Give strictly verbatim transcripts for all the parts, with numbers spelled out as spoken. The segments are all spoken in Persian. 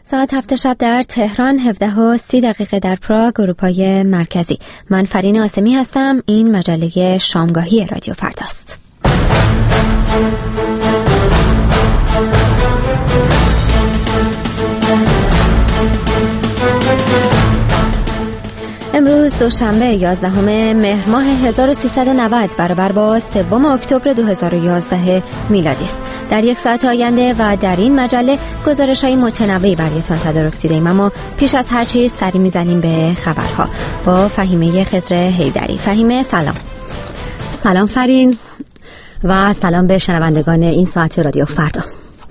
ساعت هفت شب در تهران، هفده و سی دقیقه در پراگ، اروپای مرکزی. من فرین آسمی هستم. این مجله شامگاهی رادیو فرداست. امروز دوشنبه یازدهم مهر ماه هزار و سیصد و نود برابر با سوم اکتبر دو هزار و یازده میلادی است. در یک ساعت آینده و در این مجله گزارش‌های متنوعی برایتان تدارک دیده‌ایم، اما پیش از هر چیز سری می‌زنیم به خبرها با فهیمه خضر حیدری. فهیمه سلام. سلام فرین و سلام به شنوندگان این ساعت رادیو فردا.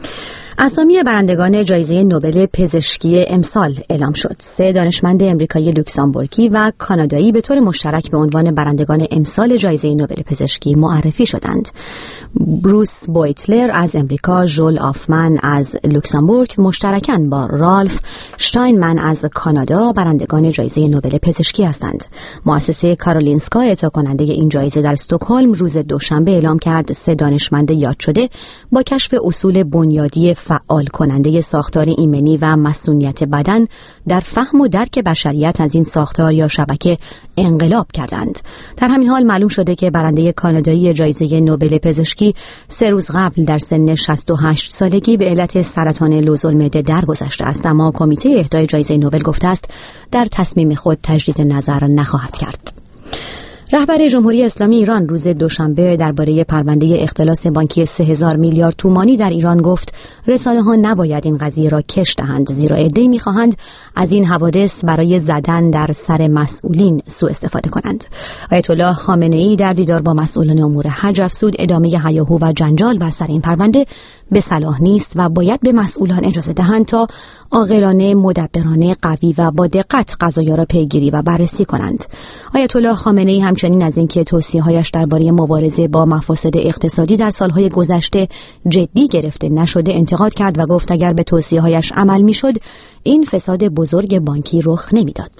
اسامی برندگان جایزه نوبل پزشکی امسال اعلام شد. سه دانشمند امریکایی، لوکزامبورگی و کانادایی به طور مشترک به عنوان برندگان امسال جایزه نوبل پزشکی معرفی شدند. بروس بویتلر از امریکا، ژول آفمن از لوکزامبورگ مشترکاً با رالف شتاینمن از کانادا برندگان جایزه نوبل پزشکی هستند. مؤسسه کارولینسکا اعطا کننده این جایزه در استکهلم روز دوشنبه اعلام کرد سه دانشمند یاد شده با کشف اصول بنیادی فعال کننده ساختار ایمنی و مسئولیت بدن در فهم و درک بشریت از این ساختار یا شبکه انقلاب کردند. در همین حال معلوم شده که برنده کانادایی جایزه نوبل پزشکی سه روز قبل در سن شصت و هشت سالگی به علت سرطان لوزالمعده درگذشته است، اما کمیته اهدای جایزه نوبل گفته است در تصمیم خود تجدید نظر نخواهد کرد. رهبر جمهوری اسلامی ایران روز دوشنبه درباره پرونده اختلاس بانکی سه هزار میلیارد تومانی در ایران گفت رسانه‌ها نباید این قضیه را کش دهند، زیرا عده‌ای می‌خواهند از این حوادث برای زدن در سر مسئولین سوء استفاده کنند. آیت الله خامنه‌ای در دیدار با مسئولان امور حج افزود ادامه هیاهو و جنجال بر سر این پرونده به صلاح نیست و باید به مسئولان اجازه دهند تا عاقلانه، مدبرانه، قوی و با دقت قضایا را پیگیری و بررسی کنند. آیت الله خامنه‌ای همچنین از اینکه توصیه‌هایش درباره مبارزه با مفاسد اقتصادی در سالهای گذشته جدی گرفته نشده انتقاد کرد و گفت اگر به توصیه‌هایش عمل می‌شد این فساد بزرگ بانکی رخ نمی‌داد.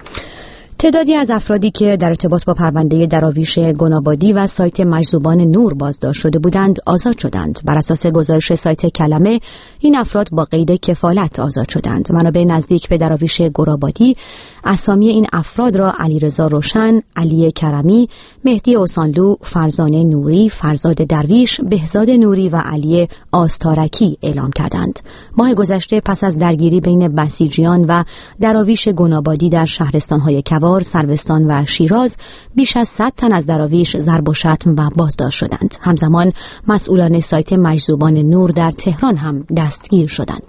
تعدادی از افرادی که در ارتباط با پرونده دراویش گنابادی و سایت مجذوبان نور بازداشت شده بودند آزاد شدند. بر اساس گزارش سایت کلمه این افراد با قید کفالت آزاد شدند. منابع نزدیک به دراویش گنابادی اسامی این افراد را علیرضا روشن، علی کرمی، مهدی اوسانلو، فرزانه نوری، فرزاد درویش، بهزاد نوری و علی آستارکی اعلام کردند. ماه گذشته پس از درگیری بین بسیجیان و دراویش گنابادی در شهرستان‌های کوار، سروستان و شیراز بیش از صد تن از دراویش ضرب و شتم و بازداشت شدند. همزمان مسئولان سایت مجذوبان نور در تهران هم دستگیر شدند.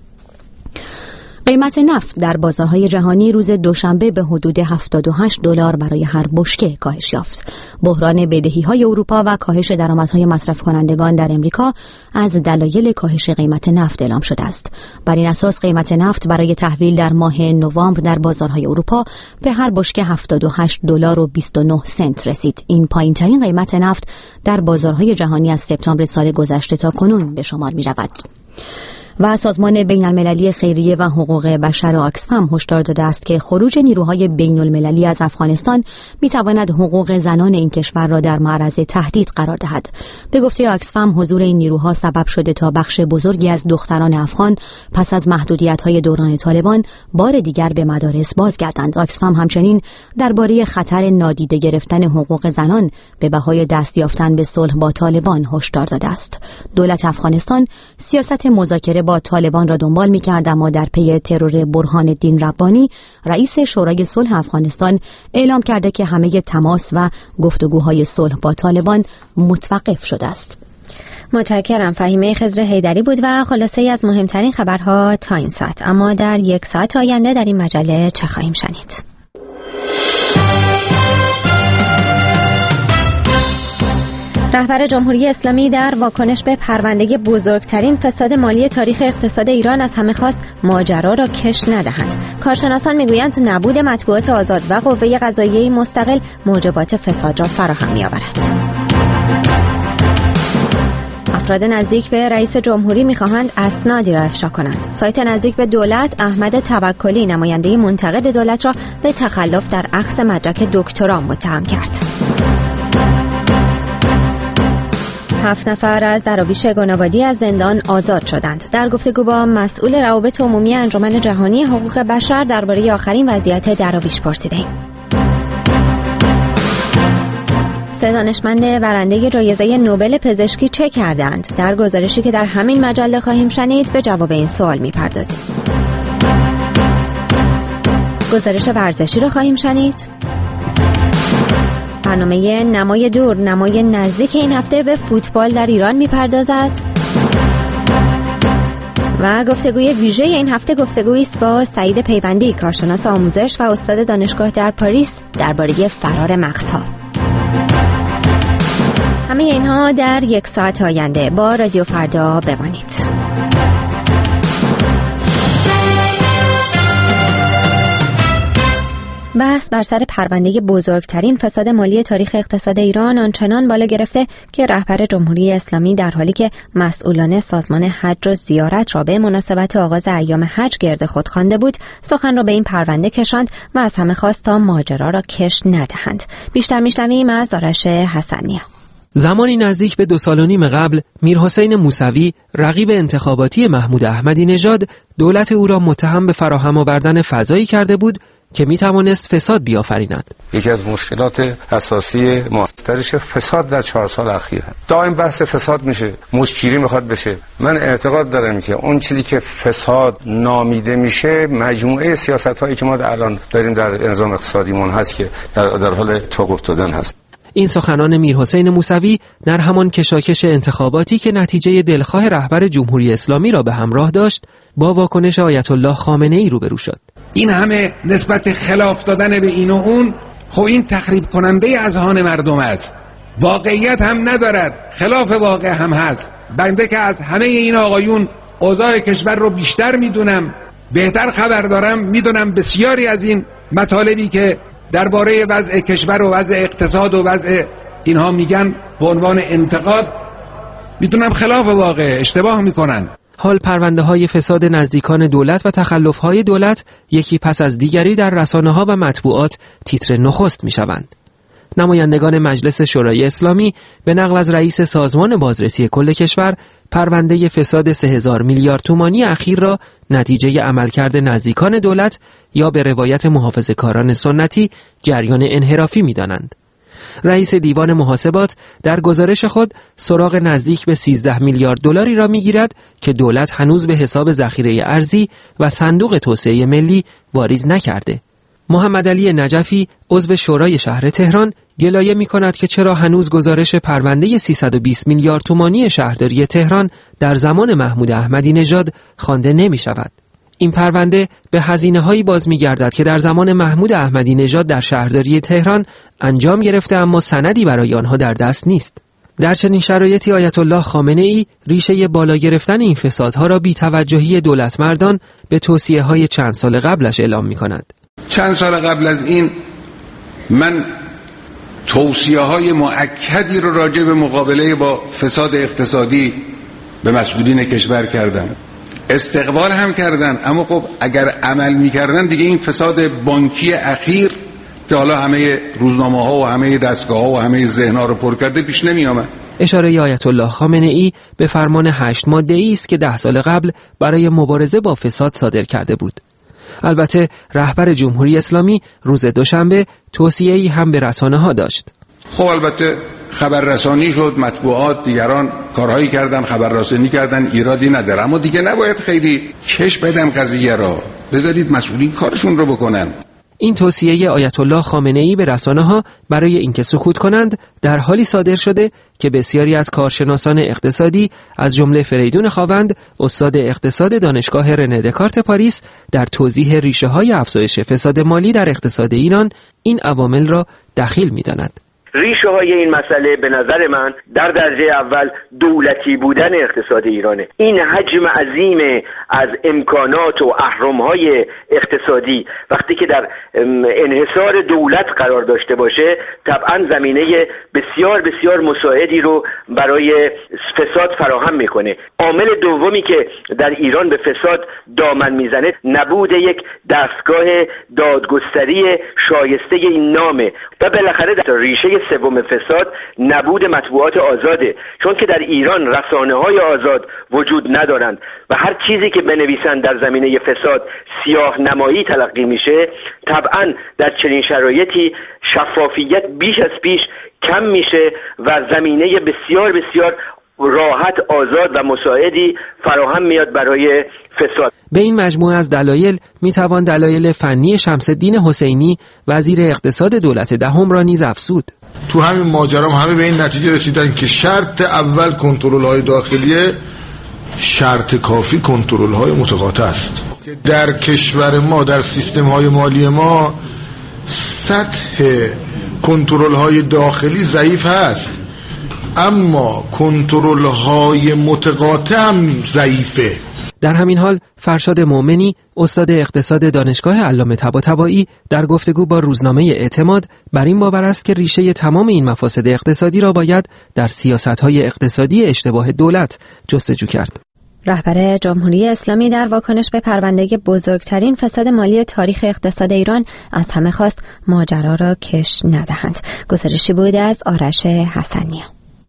قیمت نفت در بازارهای جهانی روز دوشنبه به حدود هفتاد و هشت دلار برای هر بشکه کاهش یافت. بحران بدهی‌های اروپا و کاهش درآمدهای مصرف کنندگان در امریکا از دلایل کاهش قیمت نفت اعلام شده است. بر این اساس قیمت نفت برای تحویل در ماه نوامبر در بازارهای اروپا به هر بشکه هفتاد و هشت دلار و بیست و نه سنت رسید. این پایین‌ترین قیمت نفت در بازارهای جهانی از سپتامبر سال گذشته تا کنون به شمار می‌رود. و سازمان بین المللی خیریه و حقوق بشر آکسفم هشدار داده است که خروج نیروهای بین المللی از افغانستان میتواند حقوق زنان این کشور را در معرض تهدید قرار دهد. به گفته آکسفم حضور این نیروها سبب شده تا بخش بزرگی از دختران افغان پس از محدودیت‌های دوران طالبان بار دیگر به مدارس بازگردند. آکسفم همچنین درباره خطر نادیده گرفتن حقوق زنان به بهای دست یافتن به صلح با طالبان هشدار داده است. دولت افغانستان سیاست مذاکره با طالبان را دنبال می‌کرد، اما در پی ترور برهان الدین ربانی رئیس شورای صلح افغانستان اعلام کرده که همه تماس و گفتگوهای صلح با طالبان متوقف شده است. متشکرم. فهیمه خضر حیدری بود و خلاصه ای از مهمترین خبرها تا این ساعت. اما در یک ساعت آینده در این مجله چه خواهیم شنید؟ رهبر جمهوری اسلامی در واکنش به پرونده بزرگترین فساد مالی تاریخ اقتصاد ایران از همه خواست ماجرا را کش ندهند. کارشناسان میگویند نبود مطبوعات آزاد و قوه قضاییه مستقل موجبات فساد را فراهم می‌آورد. افراد نزدیک به رئیس جمهوری می‌خواهند اسنادی را افشا کنند. سایت نزدیک به دولت احمد توکلی نماینده منتقد دولت را به تخلف در اخذ مدرک دکترا متهم کرد. هفت نفر از دراویش گنابادی از زندان آزاد شدند. در گفتگو با مسئول روابط عمومی انجمن جهانی حقوق بشر درباره آخرین وضعیت دراویش پرسیدیم. سه دانشمند برنده جایزه نوبل پزشکی چه کردند؟ در گزارشی که در همین مجله خواهیم شنید به جواب این سوال می‌پردازیم. گزارش ورزشی رو خواهیم شنید. برنامه نمای دور نمای نزدیک این هفته به فوتبال در ایران می‌پردازد. و گفتگوی ویژه این هفته گفتگویی است با سعید پیوندی، کارشناس آموزش و استاد دانشگاه در پاریس درباره فرار مغزها. همه اینها در یک ساعت آینده. با رادیو فردا بمانید. بحث بر سر پرونده بزرگترین فساد مالی تاریخ اقتصاد ایران آنچنان بالا گرفته که رهبر جمهوری اسلامی در حالی که مسئولان سازمان حج و زیارت را به مناسبت آغاز ایام حج گرد خود خوانده بود، سخن را به این پرونده کشاند و از همه خواست تا ماجرا را کش ندهند. بیشتر میشنویم از آرش حسنی. زمانی نزدیک به دو سال و نیم قبل میرحسین موسوی، رقیب انتخاباتی محمود احمدی نژاد، دولت او را متهم به فراهم آوردن فضایی کرده بود که می توانست فساد بیافریند. یکی از مشکلات اساسی ماسترش فساد در چهار سال اخیر هست. دائم بحث فساد میشه، مشکیری میخواد بشه. من اعتقاد دارم که اون چیزی که فساد نامیده میشه مجموعه سیاست‌هایی که ما الان داریم در نظام اقتصادیمون هست که در, در حال توقف افتادن هست. این سخنان میرحسین موسوی در همان کشاکش انتخاباتی که نتیجه دلخواه رهبر جمهوری اسلامی را به همراه داشت، با واکنش آیت الله خامنه ای روبرو شد. این همه نسبت خلاف دادن به این و اون، خب این تخریب کننده اذهان مردم است. واقعیت هم ندارد، خلاف واقع هم هست. بنده که از همه این آقایون اوضاع کشور رو بیشتر میدونم، بهتر خبر دارم، میدونم بسیاری از این مطالبی که درباره وضع کشور و وضع اقتصاد و وضع اینها میگن به عنوان انتقاد، میدونم خلاف واقع، اشتباه میکنن. حال پرونده‌های فساد نزدیکان دولت و تخلف‌های دولت یکی پس از دیگری در رسانه‌ها و مطبوعات تیتر نخست می‌شوند. نمایندگان مجلس شورای اسلامی به نقل از رئیس سازمان بازرسی کل کشور، پرونده فساد سه هزار میلیارد تومانی اخیر را نتیجه عملکرد نزدیکان دولت یا به روایت محافظه‌کاران سنتی جریان انحرافی می‌دانند. رئیس دیوان محاسبات در گزارش خود سراغ نزدیک به سیزده میلیارد دلاری را میگیرد که دولت هنوز به حساب ذخیره ارزی و صندوق توسعه ملی واریز نکرده. محمد علی نجفی، عضو شورای شهر تهران، گلایه می‌کند که چرا هنوز گزارش پرونده سیصد و بیست میلیارد تومانی شهرداری تهران در زمان محمود احمدی نژاد خوانده نمی‌شود. این پرونده به هزینه‌هایی باز می‌گردد که در زمان محمود احمدی نژاد در شهرداری تهران انجام گرفته، اما سندی برای آنها در دست نیست. در چنین شرایطی آیت الله خامنه‌ای ریشه بالا گرفتن این فسادها را بی‌توجهی دولتمردان به توصیه‌های چند سال قبلش اعلام می‌کند. چند سال قبل از این من توصیه‌های مؤکدی رو راجع به مقابله با فساد اقتصادی به مسئولین کشور کردم. استقبال هم کردن، اما خب اگر عمل می‌کردن دیگه این فساد بانکی اخیر که حالا همه روزنامه‌ها و همه دستگاه‌ها و همه ذهن‌ها رو پر کرده پیش نمی‌آمد. اشاره آیت الله خامنه‌ای به فرمان هشت ماده‌ای است که ده سال قبل برای مبارزه با فساد صادر کرده بود. البته رهبر جمهوری اسلامی روز دوشنبه توصیه‌ای هم به رسانه‌ها داشت. خب البته خبررسانی شد، مطبوعات دیگران کارهایی کردن، خبررسانی کردن، ایرادی نداره، اما دیگه نباید خیلی کش بدم قضیه را، بذارید مسئولین کارشون رو بکنن. این توصیه آیت الله خامنه‌ای به رسانه‌ها برای اینکه سکوت کنند در حالی صادر شده که بسیاری از کارشناسان اقتصادی از جمله فریدون خاوند، استاد اقتصاد دانشگاه رنه دکارت پاریس، در توضیح ریشه‌های افزایش فساد مالی در اقتصاد ایران این عوامل را دخیل می‌دانند. ریشه های این مسئله به نظر من در درجه اول دولتی بودن اقتصاد ایرانه. این حجم عظیم از امکانات و اهرم‌های اقتصادی وقتی که در انحصار دولت قرار داشته باشه، طبعا زمینه بسیار بسیار مساعدی رو برای فساد فراهم میکنه. عامل دومی که در ایران به فساد دامن میزنه نبود یک دستگاه دادگستری شایسته این نامه و بالاخره در ریشه سوم فساد نبود مطبوعات آزاده، چون که در ایران رسانه‌های آزاد وجود ندارند و هر چیزی که بنویسند در زمینه فساد سیاه نمایی تلقی میشه. طبعا در چنین شرایطی شفافیت بیش از پیش کم میشه و زمینه بسیار بسیار راحت، آزاد و مساعدی فراهم میاد برای فساد. به این مجموعه از دلایل میتوان دلایل فنی شمس الدین حسینی وزیر اقتصاد دولت دهم را نیز افزود. تو همین ماجرا همه به این نتیجه رسیدن که شرط اول کنترل‌های داخلیه، شرط کافی کنترل‌های متقاطع است. در کشور ما، در سیستم‌های مالی ما سطح کنترل‌های داخلی ضعیف هست، اما کنترل‌های متقاطع هم ضعیفه. در همین حال فرشاد مومنی استاد اقتصاد دانشگاه علامه طباطبایی در گفتگو با روزنامه اعتماد بر این باور است که ریشه تمام این مفاسد اقتصادی را باید در سیاست‌های اقتصادی اشتباه دولت جستجو کرد. رهبر جمهوری اسلامی در واکنش به پرونده بزرگترین فساد مالی تاریخ اقتصاد ایران از همه خواست ماجرا را کش ندهند. گزارشی بود از آرش حسنی.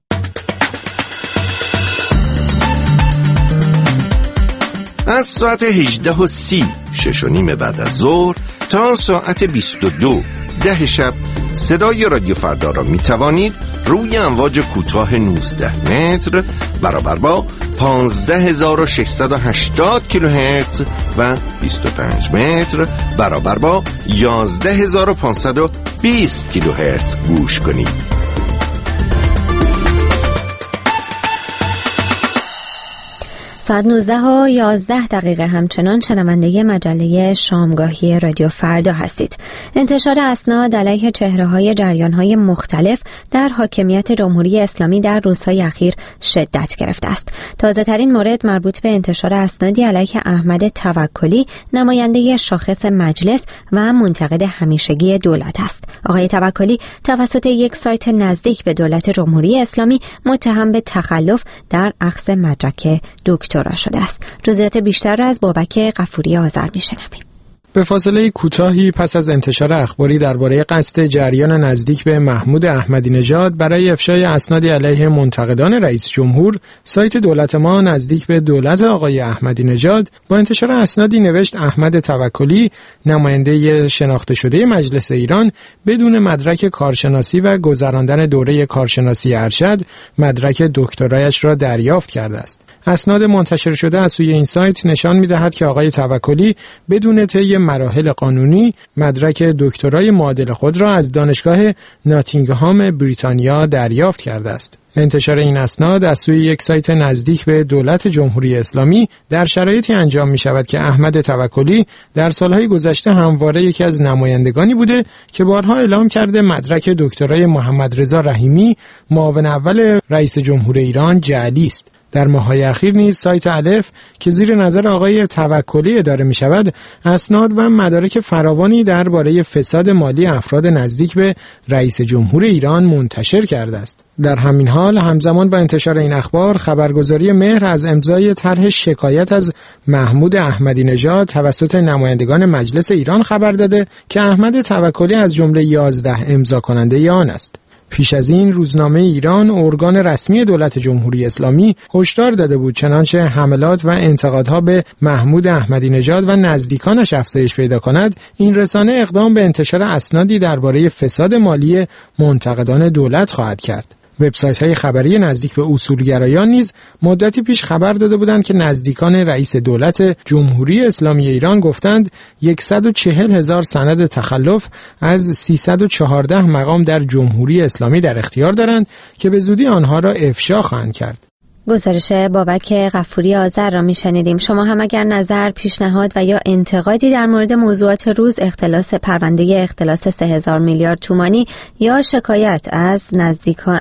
از ساعت هجده و سی شش و نیم بعد از ظهر تا ساعت بیست و دو ده شب صدای رادیو فردا را می توانید روی امواج کوتاه نوزده متر برابر با پانزده هزار و ششصد و هشتاد کیلوهرتز و بیست و پنج متر برابر با یازده هزار و پانصد و بیست کیلوهرتز گوش کنید. ساعت نوزده و یازده دقیقه همچنان شنونده مجله شامگاهی رادیو فردا هستید. انتشار اسناد علیه چهره‌های جریان‌های مختلف در حاکمیت جمهوری اسلامی در روزهای اخیر شدت گرفته است. تازه‌ترین مورد مربوط به انتشار اسنادی علیه احمد توکلی، نماینده شاخص مجلس و منتقد همیشگی دولت است. آقای توکلی توسط یک سایت نزدیک به دولت جمهوری اسلامی متهم به تخلف در اخذ مدرک دکترا شده است. جزئیات بیشتر را از بابک غفوری آذر میشنویم. به فاصله کوتاهی پس از انتشار اخباری درباره قصد جریان نزدیک به محمود احمدی نژاد برای افشای اسنادی علیه منتقدان رئیس جمهور، سایت دولت ما نزدیک به دولت آقای احمدی نژاد با انتشار اسنادی نوشت احمد توکلی، نماینده شناخته شده مجلس ایران، بدون مدرک کارشناسی و گذراندن دوره کارشناسی ارشد مدرک دکترایش را دریافت کرده است. اسناد منتشر شده از سوی این سایت نشان می‌دهد که آقای توکلی بدون طی مراحل قانونی مدرک دکترای معادل خود را از دانشگاه ناتینگهام بریتانیا دریافت کرده است. انتشار این اسناد از سوی یک سایت نزدیک به دولت جمهوری اسلامی در شرایطی انجام می شود که احمد توکلی در سالهای گذشته همواره یکی از نمایندگانی بوده که بارها اعلام کرده مدرک دکترای محمد رضا رحیمی، معاون اول رئیس جمهور ایران، جعلی است. در ماه‌های اخیر نیز سایت الف که زیر نظر آقای توکلی اداره می شود، اسناد و مدارک فراوانی درباره فساد مالی افراد نزدیک به رئیس جمهور ایران منتشر کرده است. در همین حال همزمان با انتشار این اخبار، خبرگزاری مهر از امضای طرح شکایت از محمود احمدی نژاد توسط نمایندگان مجلس ایران خبر داده که احمد توکلی از جمله یازده امضا کننده آن است. پیش از این روزنامه ایران، ارگان رسمی دولت جمهوری اسلامی، هشدار داده بود چنانچه حملات و انتقادها به محمود احمدی نژاد و نزدیکانش افزایش پیدا کند، این رسانه اقدام به انتشار اسنادی درباره فساد مالی منتقدان دولت خواهد کرد. وبسایت‌های خبری نزدیک به اصولگرایان نیز مدتی پیش خبر داده بودند که نزدیکان رئیس دولت جمهوری اسلامی ایران گفتند صد و چهل هزار سند تخلف از سیصد و چهارده مقام در جمهوری اسلامی در اختیار دارند که به زودی آنها را افشا خواهند کرد. گزارش بابک غفوری آذر را میشنیدیم. شما هم اگر نظر، پیشنهاد و یا انتقادی در مورد موضوعات روز، اختلاس پرونده اختلاس سه هزار میلیارد تومانی یا شکایت از نزدیکان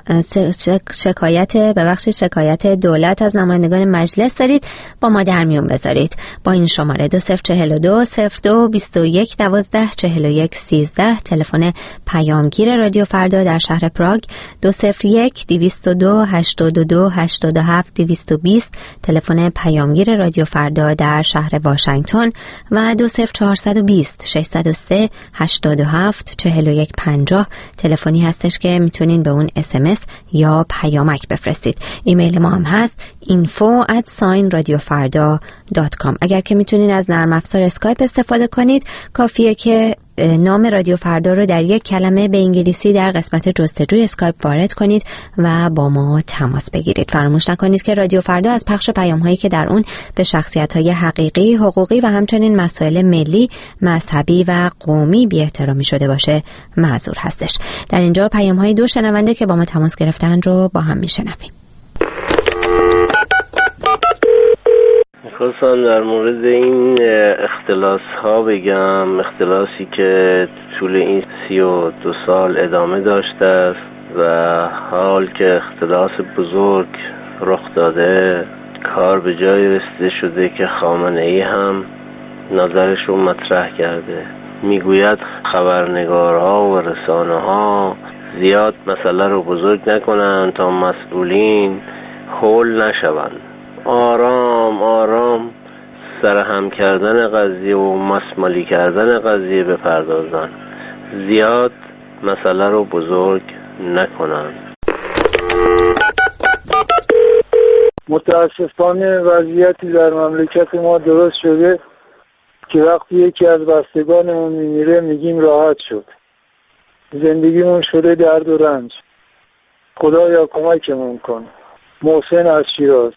شکایت ببخشید شکایت دولت از نمایندگان مجلس دارید، با ما در میون بذارید. با این شماره دو صفر چهل و دو صفر دو بیست و یک دوازده چهل و یک سیزده، تلفن پیامگیر رادیو فردا در شهر پراگ دو صفر یک دویست و دو هشتاد و دو هشتاد و هفت هفت دویست و بیست تلفن پیامگیر رادیو فردا در شهر واشنگتن و دو صفر چهارصد و بیست ششصد و سه هشتاد و هفت چهل و یک پنجاه تلفنی هستش که میتونین به اون اس ام اس یا پیامک بفرستید. ایمیل ما هم هست اینفو ات ساین رادیو فردا دات کام. اگر که میتونین از نرم افزار اسکایپ استفاده کنید، کافیه که نام رادیو فردا رو در یک کلمه به انگلیسی در قسمت جستجوی اسکایپ وارد کنید و با ما تماس بگیرید. فراموش نکنید که رادیو فردا از پخش پیام‌هایی که در اون به شخصیت‌های حقیقی، حقوقی و همچنین مسائل ملی، مذهبی و قومی بی‌احترامی شده باشه معذور هستش. در اینجا پیام‌های دو شنونده که با ما تماس گرفتن رو با هم میشنویم. خواستم در مورد این اختلاس ها بگم، اختلاسی که طول این سی و دو سال ادامه داشته است و حال که اختلاس بزرگ رخ داده، کار به جای رسیده شده که خامنه ای هم نظرش رو مطرح کرده. میگوید خبرنگارها و رسانه ها زیاد مسئله رو بزرگ نکنن تا مسئولین هول نشوند. آرام آرام سرهم کردن قضیه و مسمالی کردن قضیه بپردازن، زیاد مسئله رو بزرگ نکنن. متاسفانه وضعیتی در مملکت ما درست شده که وقتی یکی از بستگانمون میمیره میگیم راحت شد. زندگیمون شده درد و رنج. خدایا کمکمون کن. محسن از شیراز.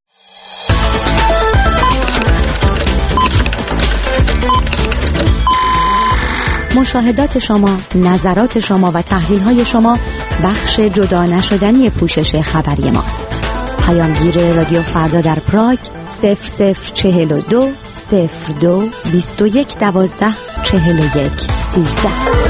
مشاهدات شما، نظرات شما و تحلیل‌های شما بخش جدا نشدنی پوشش خبری ماست. پیامگیر رادیو فردا در پراگ صفر صفر چهل و دو صفر دو بیست و یک دوازده چهل و یک سیزده.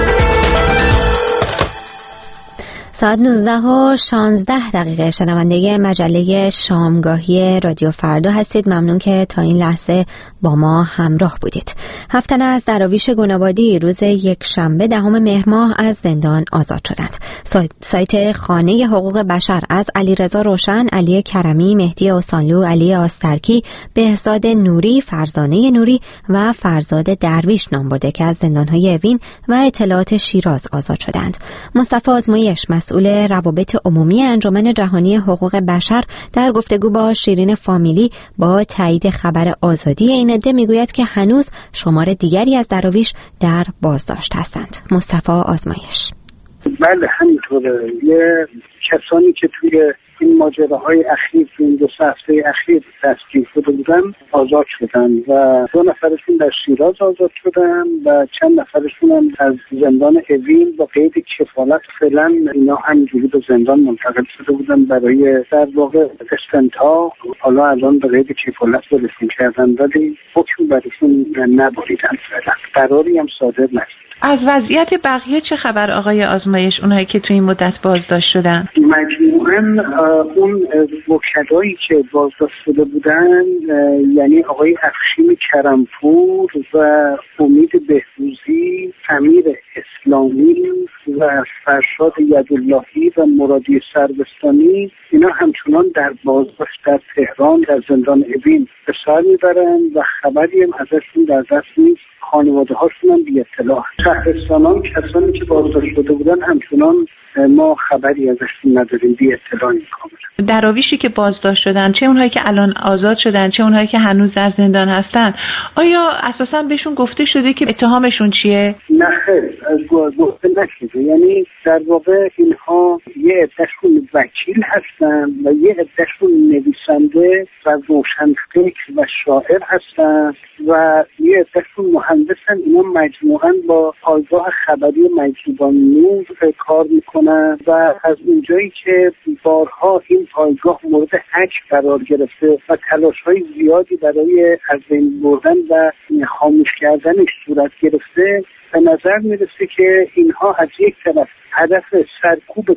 ساعت نوزده و شانزده دقیقه شنونده مجله شامگاهی رادیو فردا هستید. ممنون که تا این لحظه با ما همراه بودید. هفت تن از دراویش گنابادی روز یک شنبه دهم مهر ماه از زندان آزاد شدند. سایت خانه حقوق بشر از علیرضا روشن، علی کرمی، مهدی اوسانلو، علی آسترکی، بهزاد نوری، فرزانه نوری و فرزاد درویش نام برده که از زندان‌های اوین و اطلاعات شیراز آزاد شدند. مصطفی آزمایش، مسئول روابط عمومی انجمن جهانی حقوق بشر، در گفتگو با شیرین فامیلی با تایید خبر آزادی این عده میگوید که هنوز شمار دیگری از دراویش در بازداشت هستند. مصطفی آزمایش: بله همینطوره. یه کسانی که توی این ماجراهای اخیر تو این دو سه هفته اخیر دستگیر شده بودن آزاد شدن و دو نفرشون در شیراز آزاد شدن و چند نفرشون هم از زندان اوین با قید کفالت. فعلا اینا همینجوری به زندان منتقل شده بودن برای در واقع استنتاق. حالا الان به قید کفالت برسیم کردن ولی حکم برشون نبریدن. فعلا قراری هم صادر نشد. از وضعیت بقیه چه خبر آقای آزمایش، اونهایی که تو این مدت بازداشت شدن؟ مجموعاً اون وکلایی که بازداشت شده بودن، یعنی آقای افشین کرمپور و امید بهروزی، امیر اسلامی و فرشاد یداللهی و مرادی سروستانی، اینا همچنان در بازداشت در تهران در زندان اوین به سر میبرن و خبری هم ازشون در دست نیست. خانواده هاشون هم بی اطلاع. شهرستانان کسانی که بازداشت شده بودن همچنان ما خبری ازشون نداریم، بی اطلاعی کاملا. دراویشی که بازداشت شدن، چه اونهایی که الان آزاد شدن چه اونهایی که هنوز در زندان هستن، آیا اساسا بهشون گفته شده که اتهامشون چیه؟ نه خیر، گفته نشده. یعنی در واقع اینها یه عدهشون وکیل هستن و یه عدهشون نویسنده و روشنفکر و شاعر هستن و یه عدهشون مهندسن. اینا مجموعاً با پایگاه خبری مجذوبان نور کار میکنن و از اونجایی که بارها این پایگاه مورد حک قرار گرفته و تلاش‌های زیادی برای از بین بردن و خاموش کردنش صورت گرفته، به نظر میرسه که اینها از یک طرف هدف سرکوب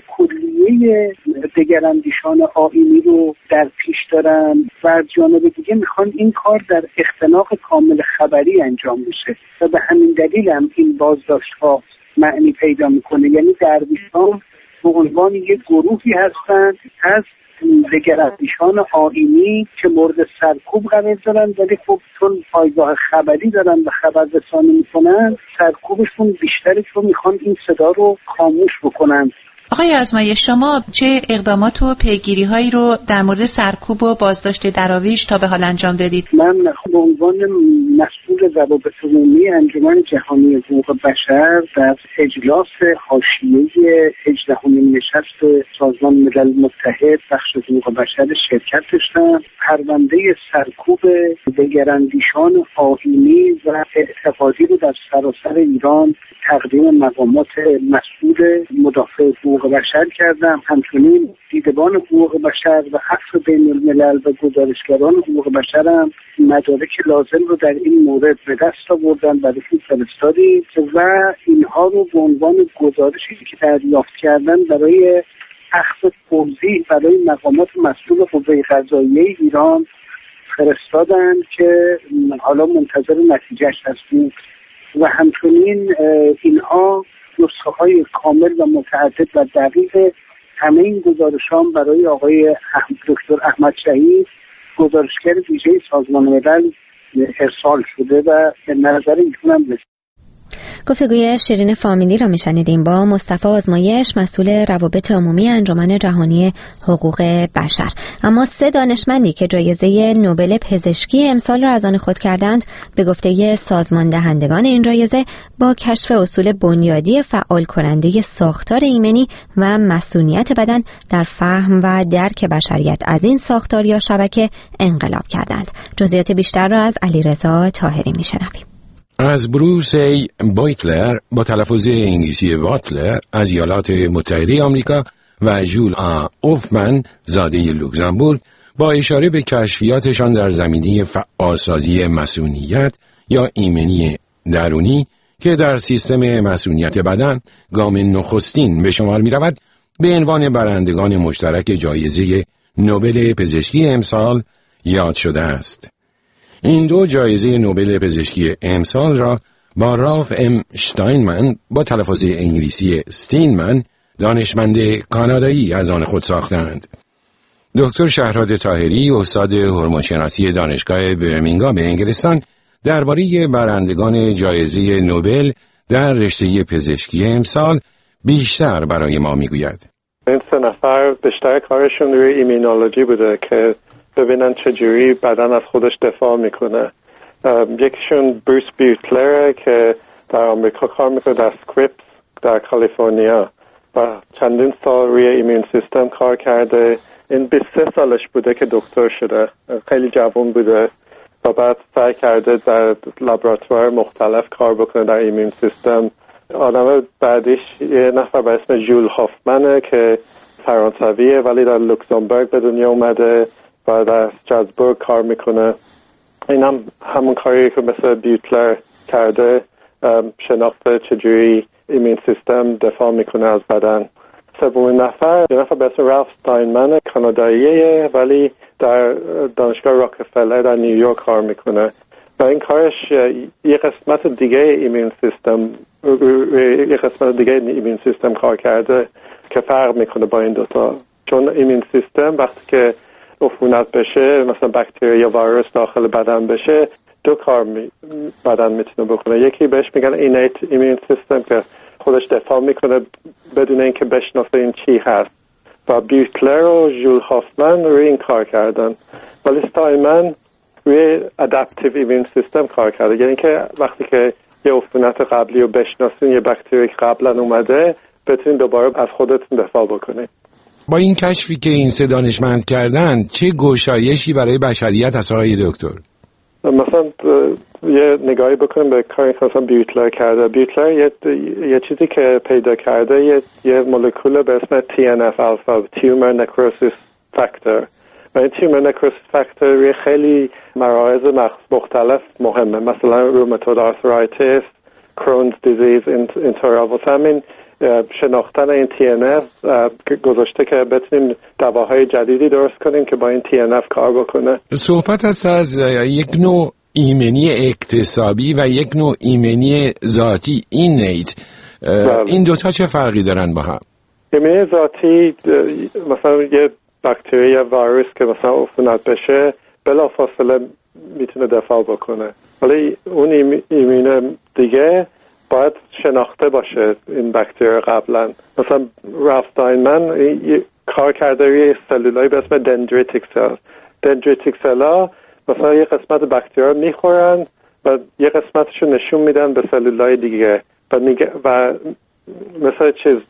کلیه دگراندیشان آیینی رو در پیش دارن و از جانب دیگه میخوان این کار در اختناق کامل خبری انجام بشه و به همین دلیل هم این بازداشت‌ها معنی پیدا میکنه. یعنی درویشان به عنوان یک گروهی هستند از دگراندیشان آیینی که مورد سرکوب قرار دارن، ولی خب چون پایگاه خبری دارن و خبررسانی میکنن، سرکوبشون بیشتری رو میخوان این صدا رو خاموش بکنن. آقای آزمایش، شما چه اقدامات و پیگیری هایی رو در مورد سرکوب و بازداشت دراویش تا به حال انجام دادید؟ من به عنوان مسئول روابط عمومی انجمن جهانی حقوق بشر در اجلاس حاشیه هجدهمین نشست سازمان ملل متحد بخش حقوق بشر شرکت داشتم. پرونده سرکوب دگراندیشان آیینی و اعتقادی رو در سراسر ایران تقدیم مقامات مسئول مدافع حقوق بشر کردم. همچنین دیدبان حقوق بشر و عفو بین الملل و گزارشگران حقوق بشر هم مدارک لازم رو در این مورد به دست آوردن، برای فرستادیم و اینها رو به عنوان گزارشی که دریافت کردن برای اخذ توضیح برای مقامات مسئول قوه قضاییه ایران فرستادن که حالا منتظر نتیجهش هستیم. و همچنین اینها نسخه های کامل و متعدد و دقیق همه این گزارشان برای آقای دکتر احمد شهید، گزارشگر ویژه سازمان ملل، ارسال شده و به نظر ایشون هم رسید. گفتگوی شیرین فامیلی را میشنیدیم با مصطفی آزمایش، مسئول روابط عمومی انجمن جهانی حقوق بشر. اما سه دانشمندی که جایزه نوبل پزشکی امسال را از آن خود کردند، به گفته سازمان دهندگان این جایزه با کشف اصول بنیادی فعال کننده ساختار ایمنی و مسئولیت بدن در فهم و درک بشریت از این ساختار یا شبکه انقلاب کردند. جزئیات بیشتر را از علیرضا طاهری میشنویم. از بروس ای بایتلر با تلفظ انگلیسی واتلر از ایالات متحده آمریکا و ژول آ اوفمن زاده لوکزامبورگ با اشاره به کشفیاتشان در زمینه فعالسازی مسئولیت یا ایمنی درونی که در سیستم مسئولیت بدن گام نخستین به شمار می رود، به عنوان برندگان مشترک جایزه نوبل پزشکی امسال یاد شده است. این دو جایزه نوبل پزشکی امسال را با راف ام شتاینمن با تلفظ انگلیسی استینمن، دانشمند کانادایی، از آن خود ساختند. دکتر شهراد طاهری، استاد هورمونشناسی دانشگاه برمینگام انگلستان، درباره برندگان جایزه نوبل در رشته پزشکی امسال بیشتر برای ما میگوید. این سه نفر بیشتر کارشون روی ایمونولوژی بوده که ببینن چجوری بدن از خودش دفاع میکنه. یکیشون بروس بیوتلره که در آمریکا کار میکنه، در سکریپس در کالیفرنیا، و چندین سال روی ایمون سیستم کار کرده. این بیست و سه سالش بوده که دکتر شده، خیلی جوان بوده و بعد سعی کرده در لابراتوار مختلف کار بکنه در ایمون سیستم. آدم بعدیش یه نفر به اسم ژول هافمنه که فرانسویه ولی در لوکزامبورگ به دنیا اومده و در استراسبورگ کار میکنه. این هم همون کاری که مثل بیوتلر کرده، شناخته چجوری ایمون سیستم دفاع میکنه از بدن. سومین نفر یه نفر به اسم رالف استاینمن، کاناداییه ولی در دانشگاه راکفلر در نیویورک کار میکنه و این کارش یه قسمت دیگه ایمون سیستم یه قسمت دیگه ایمون سیستم کار کرده که فرق میکنه با این دوتا. چون ایمون سیستم وقتی که عفونت بشه، مثلا باکتری یا ویروس داخل بدن بشه، دو کار می بدن میتونه بکنه. یکی بهش میگن اینیت ایمون سیستم که خودش دفاع میکنه بدون اینکه بشناسه این چی هست، و بیوتلر و ژول هافمن روی این کار کردن، ولی استاینمن روی ادپتیو ایمون سیستم کار کرده، یعنی که وقتی که یه عفونت قبلی رو بشناسین، یه باکتری که قبلا اومده، بتونین دوباره از خودتون دفاع بکنین. با این کشفی که این سه دانشمند کردن، چه گشایشی برای بشریت هست آقای دکتر؟ مثلا یه نگاهی بکنیم به کاری که مثلا بیوتلر کرده. بیوتلر یه, یه چیزی که پیدا کرده، یه, یه مولکول به اسم تی ان اف alpha Tumor Necrosis Factor، و این Tumor Necrosis Factor روی خیلی مراحل مختلف مهمه، مثلا روماتوید آرثرایتیس، کرونز دیزیز، اینطور. واسه همین شناختن این تی ان اف گذاشته که بتونیم دواهای جدیدی درست کنیم که با این تی ان اف کار بکنه. صحبت هست از یک نوع ایمنی اکتسابی و یک نوع ایمنی ذاتی، اینیت. این دوتا چه فرقی دارن با هم؟ ایمنی ذاتی مثلا یه باکتری یا ویروس که مثلا عفونت بشه بلافاصله میتونه دفاع بکنه، ولی اون ایمون دیگه باید شناخته باشه این باکتری قبلا. مثلا رالف داینمن کار کرده روی سلولایی به اسم دندریتیک سل. دندریتیک سلا مثلا یه قسمت باکتری میخورن و یه قسمتشو نشون میدن به سلولای دیگه و میگه و مثلا چیز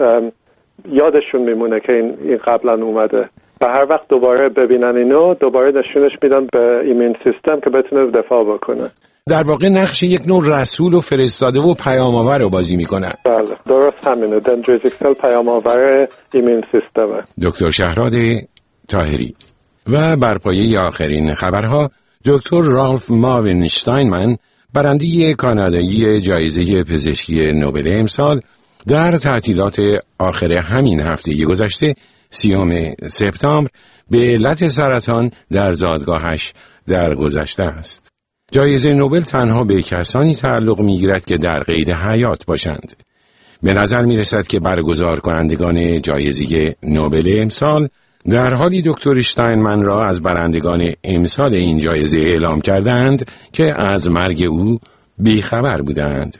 یادشون میمونه که این, این قبلا اومده و هر وقت دوباره ببینن اینو دوباره نشونش میدن به ایمون سیستم که بتونه دفاع بکنه. در واقع نقش یک نوع رسول و فرستاده و پیام آور رو بازی میکنه. بله درست همینه. دندریتیک سل پیام آور ایمون سیستمه. دکتر شهراد طاهری. و بر پایه آخرین خبرها دکتر رالف ماروین اشتاینمن برنده کانادایی جایزه پزشکی نوبل امسال در تعطیلات آخر همین هفته گذشته سیوم سپتامبر به علت سرطان در زادگاهش درگذشته است. جایزه نوبل تنها به کسانی تعلق می‌گیرد که در قید حیات باشند. به نظر می‌رسد که برگزار کنندگان جایزه نوبل امسال در حالی دکتر اشتاینمن را از برندگان امسال این جایزه اعلام کردند که از مرگ او بیخبر بودند.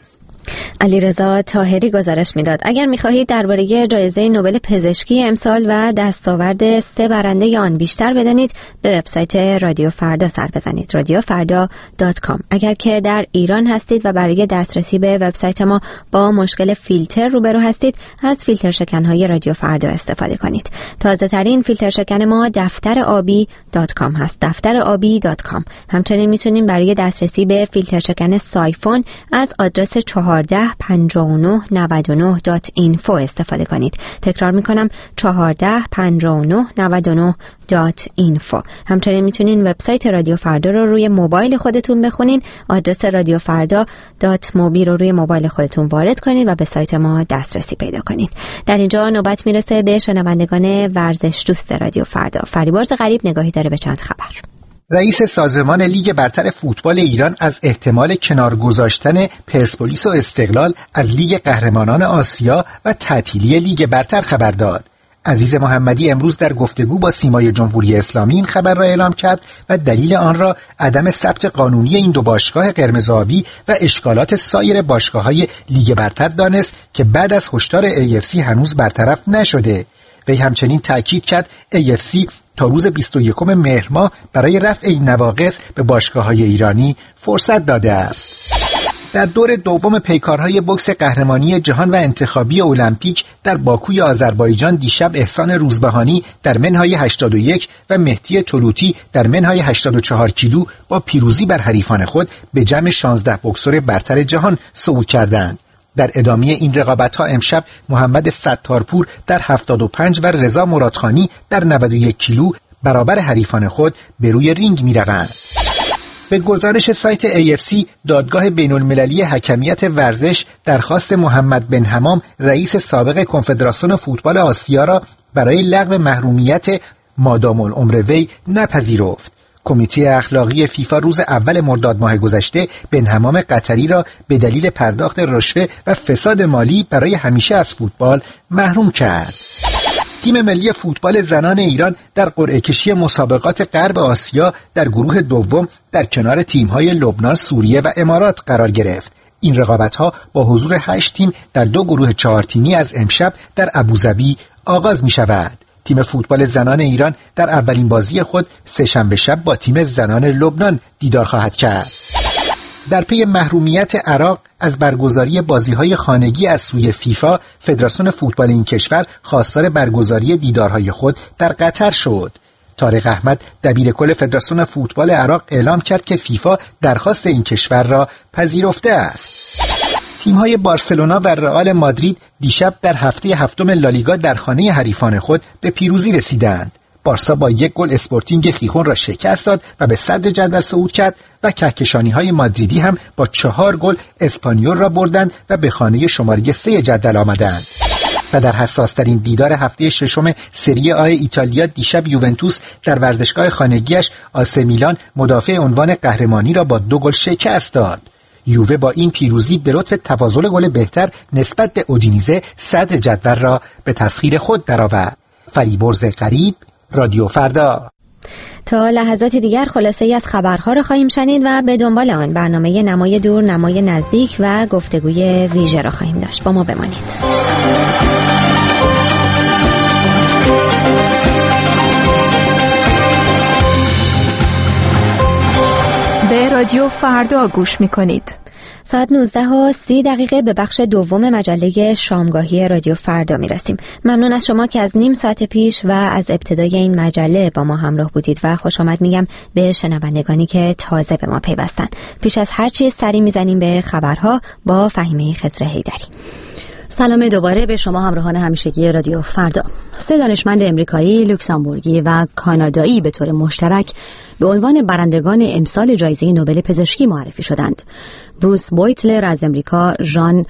علیرضا طاهری گزارش میداد. اگر می‌خواهید درباره جایزه نوبل پزشکی امسال و دستاورد سه برنده آن بیشتر بدانید، به وبسایت رادیو فردا سر بزنید. رادیو فردا دات کام. اگر که در ایران هستید و برای دسترسی به وبسایت ما با مشکل فیلتر روبرو هستید، از فیلتر شکن‌های رادیو فردا استفاده کنید. تازه‌ترین فیلتر شکن ما دفتر آبی دات کام هست. دفتر آبی دات کام. همچنین میتونید برای دسترسی به فیلتر شکن سایفون از آدرس چهارده پنجاه و نه نود و نه دات اینفو استفاده کنید. تکرار میکنم چهارده پنجاه و نه نود و نه دات اینفو. همچنین میتونین وبسایت رادیو فردا رو روی موبایل خودتون بخونین. آدرس رادیو فردا دات موبی رو روی موبایل خودتون وارد کنید و به سایت ما دسترسی پیدا کنید. در اینجا نوبت میرسه به شنوندگان ورزش دوست رادیو فردا. فریبرز غریب نگاهی داره به چند خبر. رئیس سازمان لیگ برتر فوتبال ایران از احتمال کنار گذاشتن پرسپولیس و استقلال از لیگ قهرمانان آسیا و تعطیلی لیگ برتر خبر داد. عزیز محمدی امروز در گفتگو با سیمای جمهوری اسلامی این خبر را اعلام کرد و دلیل آن را عدم ثبت قانونی این دو باشگاه قرمزآبی و اشکالات سایر باشگاه‌های لیگ برتر دانست که بعد از هشدار ای اف سی هنوز برطرف نشده. وی همچنین تأکید کرد ای اف سی تا روز بیست و یکم مهر ماه برای رفع این نواقص به باشگاه‌های ایرانی فرصت داده است. در دور دوم پیکارهای بوکس قهرمانی جهان و انتخابی المپیک در باکوی آذربایجان دیشب احسان روزبهانی در منهای هشتاد و یک و مهدی طلوتی در منهای هشتاد و چهار کیلو با پیروزی بر حریفان خود به جمع شانزده بوکسور برتر جهان صعود کردند. در ادامه این رقابت‌ها امشب محمد ستارپور در هفتاد و پنج و رضا مرادخانی در نود و یک کیلو برابر حریفان خود به روی رینگ می‌روند. به گزارش سایت ای اف سی، دادگاه بین‌المللی حکمیت ورزش درخواست محمد بن حمام رئیس سابق کنفدراسیون فوتبال آسیا را برای لغو محرومیت مادام العمر وی نپذیرفت. کمیته اخلاقی فیفا روز اول مرداد ماه گذشته بن حمام قطری را به دلیل پرداخت رشوه و فساد مالی برای همیشه از فوتبال محروم کرد. تیم ملی فوتبال زنان ایران در قرعه کشی مسابقات غرب آسیا در گروه دوم در کنار تیم‌های لبنان، سوریه و امارات قرار گرفت. این رقابت‌ها با حضور هشت تیم در دو گروه چهار تیمی از امشب در ابوظبی آغاز می‌شود. تیم فوتبال زنان ایران در اولین بازی خود سه‌شنبه شب با تیم زنان لبنان دیدار خواهد کرد. در پی محرومیت عراق از برگزاری بازی‌های خانگی از سوی فیفا، فدراسیون فوتبال این کشور خواستار برگزاری دیدارهای خود در قطر شد. طارق احمد دبیرکل فدراسیون فوتبال عراق اعلام کرد که فیفا درخواست این کشور را پذیرفته است. تیم‌های بارسلونا و رئال مادرید دیشب در هفته هفتم لالیگا در خانه حریفان خود به پیروزی رسیدند. بارسا با یک گل اسپورتینگ خیخون را شکست داد و به صدر جدول صعود کرد و کهکشانی‌های مادریدی هم با چهار گل اسپانیول را بردند و به خانه شماره سه جدول آمدند. و در حساس‌ترین دیدار هفته ششم سری آ ایتالیا دیشب یوونتوس در ورزشگاه خانگیش آسه میلان مدافع عنوان قهرمانی را با دو گل شکست داد. یووه با این پیروزی به لطف تفاضل گل بهتر نسبت به اودینیزه صدر جدول را به تسخیر خود درآورد. فریبرز غریب، رادیو فردا. تا لحظات دیگر خلاصه ای از خبرها را خواهیم شنید و به دنبال آن برنامه نمای دور، نمای نزدیک و گفتگوی ویژه را خواهیم داشت. با ما بمانید. به رادیو فردا گوش می‌کنید. ساعت نوزده و سی دقیقه به بخش دوم مجله شامگاهی رادیو فردا میرسیم. ممنون از شما که از نیم ساعت پیش و از ابتدای این مجله با ما همراه بودید و خوش آمد میگم به شنوندگانی که تازه به ما پیوستن. پیش از هر چیز سری میزنیم به خبرها با فهیمه خضر حیدری. سلام دوباره به شما همراهان همیشگی رادیو فردا. سه دانشمند امریکایی، لوکزامبورگی و کانادایی به طور مشترک به عنوان برندگان امسال جایزه نوبل پزشکی معرفی شدند. بروس بویتلر از امریکا، ژان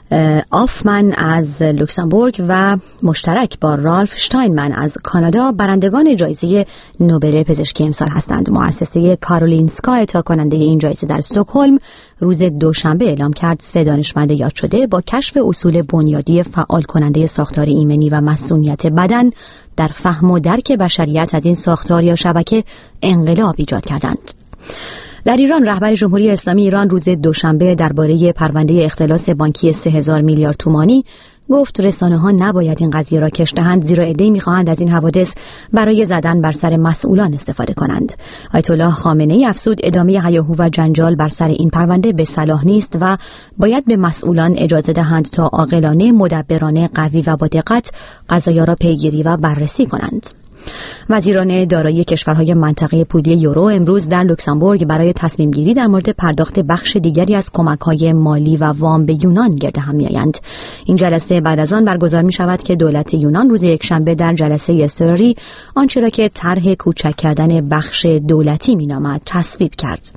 آفمن از لوکزامبورگ و مشترک با رالف شتاینمن از کانادا برندگان جایزه نوبل پزشکی امسال هستند. مؤسسه کارولینسکا اعطا کننده این جایزه در استکهلم روز دوشنبه اعلام کرد سه دانشمند یاد شده با کشف اصول بنیادی فعال کننده ساختار ایمنی و مسئولیت بدن در فهم و درک بشریت از این ساختار یا شبکه انقلاب ایجاد کردند. در ایران رهبر جمهوری اسلامی ایران روز دوشنبه درباره پرونده اختلاس بانکی سه هزار میلیارد تومانی گفت رسانه‌ها نباید این قضیه را کش دهند، زیرا عده‌ای می‌خواهند از این حوادث برای زدن بر سر مسئولان استفاده کنند. آیت الله خامنه‌ای افزود ادامه هیاهو و جنجال بر سر این پرونده به صلاح نیست و باید به مسئولان اجازه دهند تا عاقلانه، مدبرانه، قوی و با دقت قضایا را پیگیری و بررسی کنند. وزیران دارایی کشورهای منطقه پولی یورو امروز در لوکزامبورگ برای تصمیم گیری در مورد پرداخت بخش دیگری از کمک‌های مالی و وام به یونان گرد هم می‌آیند. این جلسه بعد از آن برگزار می‌شود که دولت یونان روز یکشنبه در جلسه اضطراری آنچه را که طرح کوچک کردن بخش دولتی می‌نامد تصویب کرد.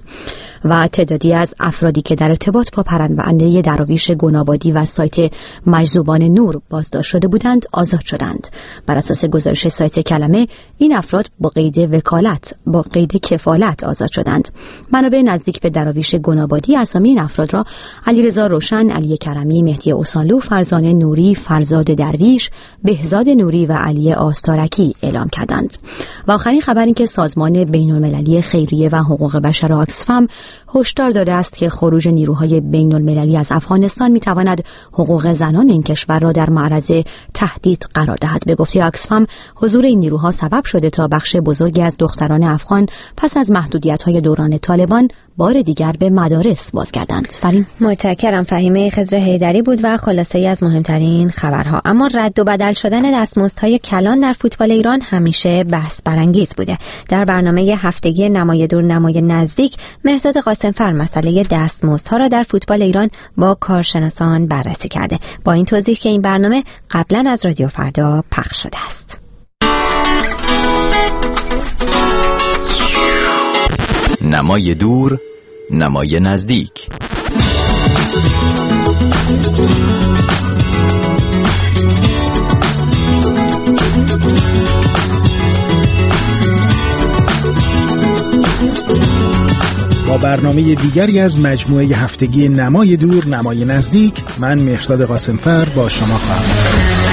و تعدادی از افرادی که در ارتباط با پرونده دراویش گنابادی و سایت مجذوبان نور بازداشت شده بودند آزاد شدند. بر اساس گزارش سایت کلمه این افراد با قید وکالت با قید کفالت آزاد شدند. منابع نزدیک به دراویش گنابادی اسامی این افراد را علیرضا روشن، علی کرمی، مهدی اوسانلو، فرزانه نوری، فرزاد درویش، بهزاد نوری و علی آستارکی اعلام کردند. و آخرین خبر این که سازمان بین‌المللی خیریه و حقوق بشر آکسفم هشدار داده است که خروج نیروهای بین المللی از افغانستان می تواند حقوق زنان این کشور را در معرض تهدید قرار دهد. به گفته آکسفم حضور این نیروها سبب شده تا بخش بزرگی از دختران افغان پس از محدودیت‌های دوران طالبان بار دیگر به مدارس بازگردند. فرین متشکرم. فهیمه خضر حیدری بود و خلاصه‌ای از مهمترین خبرها. اما رد و بدل شدن دستمزدهای کلان در فوتبال ایران همیشه بحث برانگیز بوده. در برنامه هفتگی نمای دور، نمای نزدیک مهرداد قاسمفر مسئله دستمزدها را در فوتبال ایران با کارشناسان بررسی کرده. با این توضیح که این برنامه قبلا از رادیو فردا پخش شده است. نمای دور، نمای نزدیک. با برنامه دیگری از مجموعه هفتگی نمای دور، نمای نزدیک، من مهرداد قاسمفر با شما خواهم.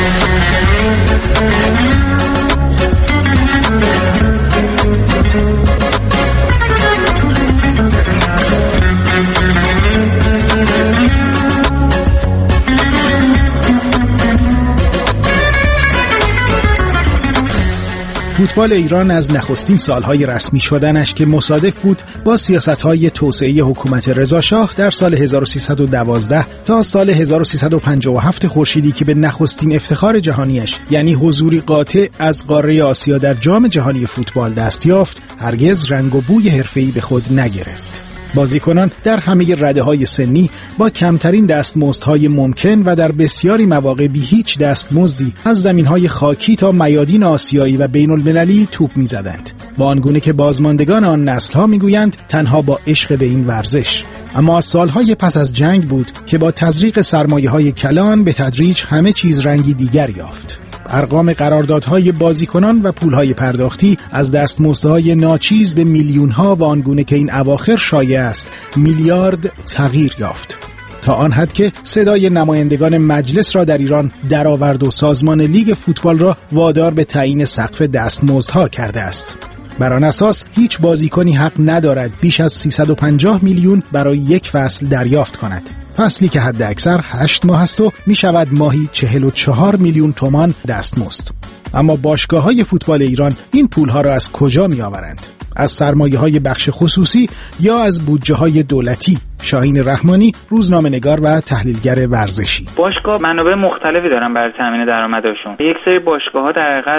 فوتبال ایران از نخستین سالهای رسمی شدنش که مصادف بود با سیاست‌های توسعه حکومت رضاشاه در سال هزار و سیصد و دوازده تا سال هزار و سیصد و پنجاه و هفت خورشیدی که به نخستین افتخار جهانیش یعنی حضوری قاطع از قاره آسیا در جام جهانی فوتبال دست یافت، هرگز رنگ و بوی حرفه‌ای به خود نگرفت. بازیکنان در همه رده‌های سنی با کمترین دستمزدهای ممکن و در بسیاری مواقع بی هیچ دستمزدی از زمینهای خاکی تا میادین آسیایی و بین المللی توپ می‌زدند. با آنگونه که بازماندگان آن نسل‌ها می‌گویند تنها با عشق به این ورزش. اما سالهای پس از جنگ بود که با تزریق سرمایه‌های کلان به تدریج همه چیز رنگی دیگر یافت. ارقام قراردادهای بازیکنان و پولهای پرداختی از دستمزدهای ناچیز به میلیون‌ها و آنگونه که این اواخر شایع است میلیارد تغییر یافت. تا آن حد که صدای نمایندگان مجلس را در ایران درآورد و سازمان لیگ فوتبال را وادار به تعیین سقف دستمزدها کرده است. بر آن اساس هیچ بازیکنی حق ندارد بیش از سیصد و پنجاه میلیون برای یک فصل دریافت کند. فصلی که حد اکثر هشت ماه است و می شود ماهی چهل و چهار میلیون تومان دستمزد. اما باشگاه‌های فوتبال ایران این پولها را از کجا می آورند؟ از سرمایه‌های بخش خصوصی یا از بودجه‌های دولتی؟ شاهین رحمانی، روزنامه‌نگار و تحلیلگر ورزشی. باشگاه منابع مختلفی دارن برای تامین درآمدشون. یک سری باشگاه‌ها در حقیقت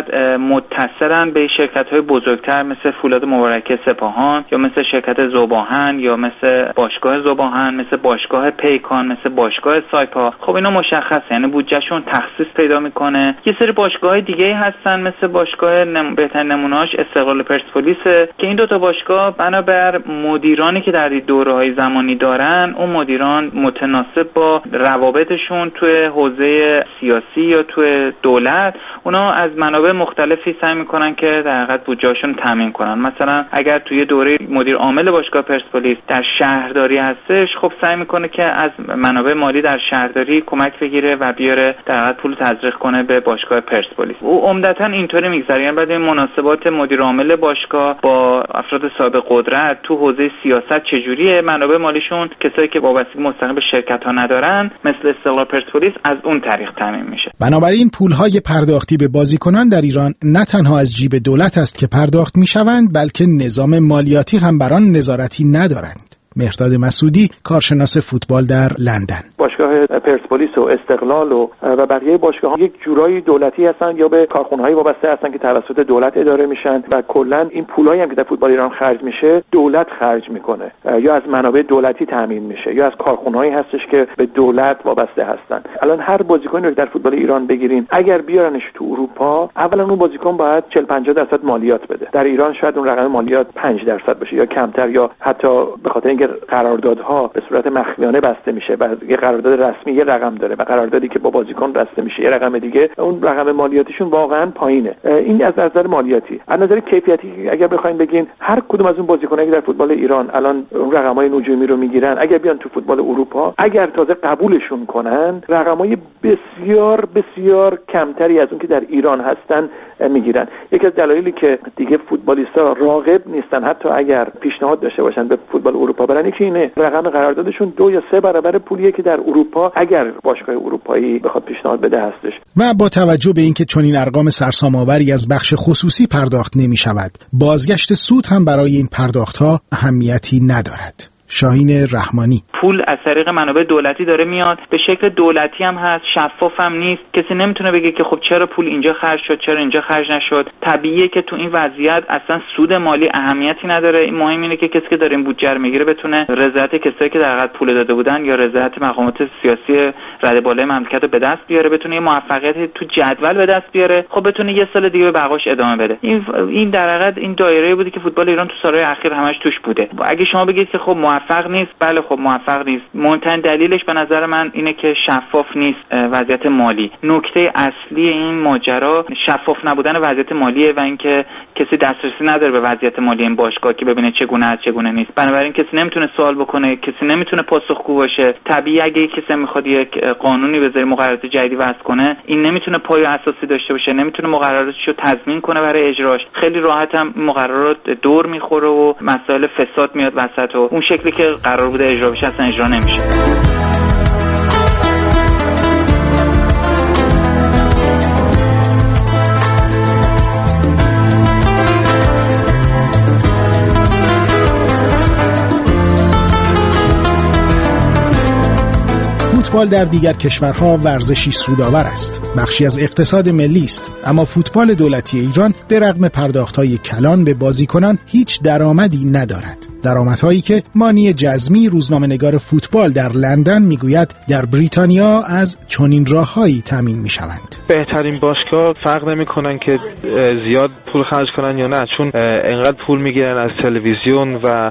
متصلن به شرکت‌های بزرگتر مثل فولاد مبارکه سپاهان یا مثل شرکت ذوب‌آهن یا مثل باشگاه ذوب‌آهن، مثل باشگاه پیکان، مثل باشگاه سایپا. خب اینا مشخصه، یعنی بودجهشون تخصیص پیدا میکنه. یه سری باشگاه‌های دیگه هستن مثل باشگاه نم... بهترین نمونه‌اش استقلال پرسپولیس که این دو تا باشگاه بنابر مدیرانی که در دوره‌های زمانی دارن، اون مدیران متناسب با روابطشون توی حوزه سیاسی یا توی دولت، اونا از منابع مختلفی سعی میکنن که در حقیقت بودجهشون تامین کنن. مثلا اگر توی دوره مدیر عامل باشگاه پرسپولیس در شهرداری هستش، خب سعی میکنه که از منابع مالی در شهرداری کمک بگیره و بیاره در حقیقت پول تزریق کنه به باشگاه پرسپولیس. او عمدتاً اینطوری میگذره، یعنی بعد این مناسبات مدیر عامل باشگاه با افراد صاحب قدرت تو حوزه سیاست چجوریه، منابع مالیشون کسایی که وابستگی مستقیم به شرکت‌ها ندارن مثل استقلال پرسپولیس از اون طریق تامین میشه. بنابراین پول‌های پرداختی به بازیکنان در ایران نه تنها از جیب دولت است که پرداخت میشوند، بلکه نظام مالیاتی هم بر آن نظارتی ندارند. مهرداد مسعودی، کارشناس فوتبال در لندن. باشگاه پرسپولیس و استقلال و و بقیه باشگاه‌ها یک جورایی دولتی هستن یا به کارخونه‌های وابسته هستن که توسط دولت اداره میشن و کلا این پولایی هم که در فوتبال ایران خرج میشه دولت خرج میکنه یا از منابع دولتی تامین میشه یا از کارخونه‌هایی هستش که به دولت وابسته هستن. الان هر بازیکنی رو که در فوتبال ایران بگیریم، اگر بیارنش تو اروپا، اولا اون بازیکن باید چهل پنجاه درصد مالیات بده. در ایران شاید اون رقم مالیات پنج درصد باشه یا کمتر، یا حتی به خاطر اینکه قراردادها به صورت مخفیانه بسته میشه و یه قرارداد رسمی یه رقم داره و قراردادی که با بازیکن بسته میشه یه رقم دیگه، اون رقم مالیاتیشون واقعا پایینه. این از نظر مالیاتی. از نظر کیفیتی اگر بخواید بگین، هر کدوم از اون بازیکنایی که در فوتبال ایران الان اون رقمای نجومی رو میگیرن، اگر بیان تو فوتبال اروپا، اگر تازه قبولشون کنن، رقمای بسیار بسیار کمتری از اون که در ایران هستن میگیرن. یکی از دلایلی که دیگه فوتبالیستا راغب نیستن حتی اگر پیشنهاد داشته باشن به فوتبال اروپا برن، یکی اینه رقم قراردادشون دو یا سه برابر پولیه که در اروپا اگر باشگاه اروپایی بخواد پیشنهاد بده هستش. و با توجه به اینکه چنین ارقام سرسام‌آوری از بخش خصوصی پرداخت نمی‌شود، بازگشت سود هم برای این پرداخت‌ها اهمیتی ندارد. شاهین رحمانی: پول از طریق منابع دولتی داره میاد، به شکل دولتی هم هست، شفاف هم نیست. کسی نمیتونه بگه که خب چرا پول اینجا خرج شد، چرا اینجا خرج نشد. طبیعیه که تو این وضعیت اصلا سود مالی اهمیتی نداره. این مهم اینه که کسی که داره این بودجه رو میگیره بتونه رضایت کسایی که در حقیقت پول داده بودن یا رضایت مقامات سیاسی رده بالای مملکت رو به دست بیاره، بتونه یه موفقیت تو جدول به دست بیاره، خب بتونه یه سال دیگه به بقاش ادامه بده. این این در حقیقت این دایره بودی که فوتبال ایران تو سالهای اخیر همش توش بوده. اگه شما بگید که خب موفق نیست، بله خب موفق نیست. مهمترین دلیلش به نظر من اینه که شفاف نیست وضعیت مالی. نکته اصلی این ماجرا شفاف نبودن وضعیت مالیه و اینکه کسی دسترسی نداره به وضعیت مالی این باشگاه که ببینه چگونه است چگونه نیست. بنابراین کسی نمیتونه سوال بکنه، کسی نمیتونه پاسخگو باشه. طبیعیه اگه کسی میخواد یک قانونی بذاره، مقررات جدیدی وضع کنه، این نمیتونه پایه اساسی داشته باشه، نمیتونه مقرراتشو تضمین کنه برای اجراش. خیلی راحت هم مقررات دور میخوره و مسائل فساد میاد وسط و اون شکلی که قرار بوده اجرا بشه اصلا اجرا نمیشه. فوتبال در دیگر کشورها ورزشی سودآور است، بخشی از اقتصاد ملی است، اما فوتبال دولتی ایران به رغم پرداخت‌های کلان به بازیکنان هیچ درآمدی ندارد. درآمدهایی که مانی جزمی، روزنامه‌نگار فوتبال در لندن، میگوید در بریتانیا از چنین راه‌هایی تامین می‌شوند. بهترین باشگاه فرق نمی‌کنن که زیاد پول خرج کنن یا نه، چون انقدر پول میگیرن از تلویزیون و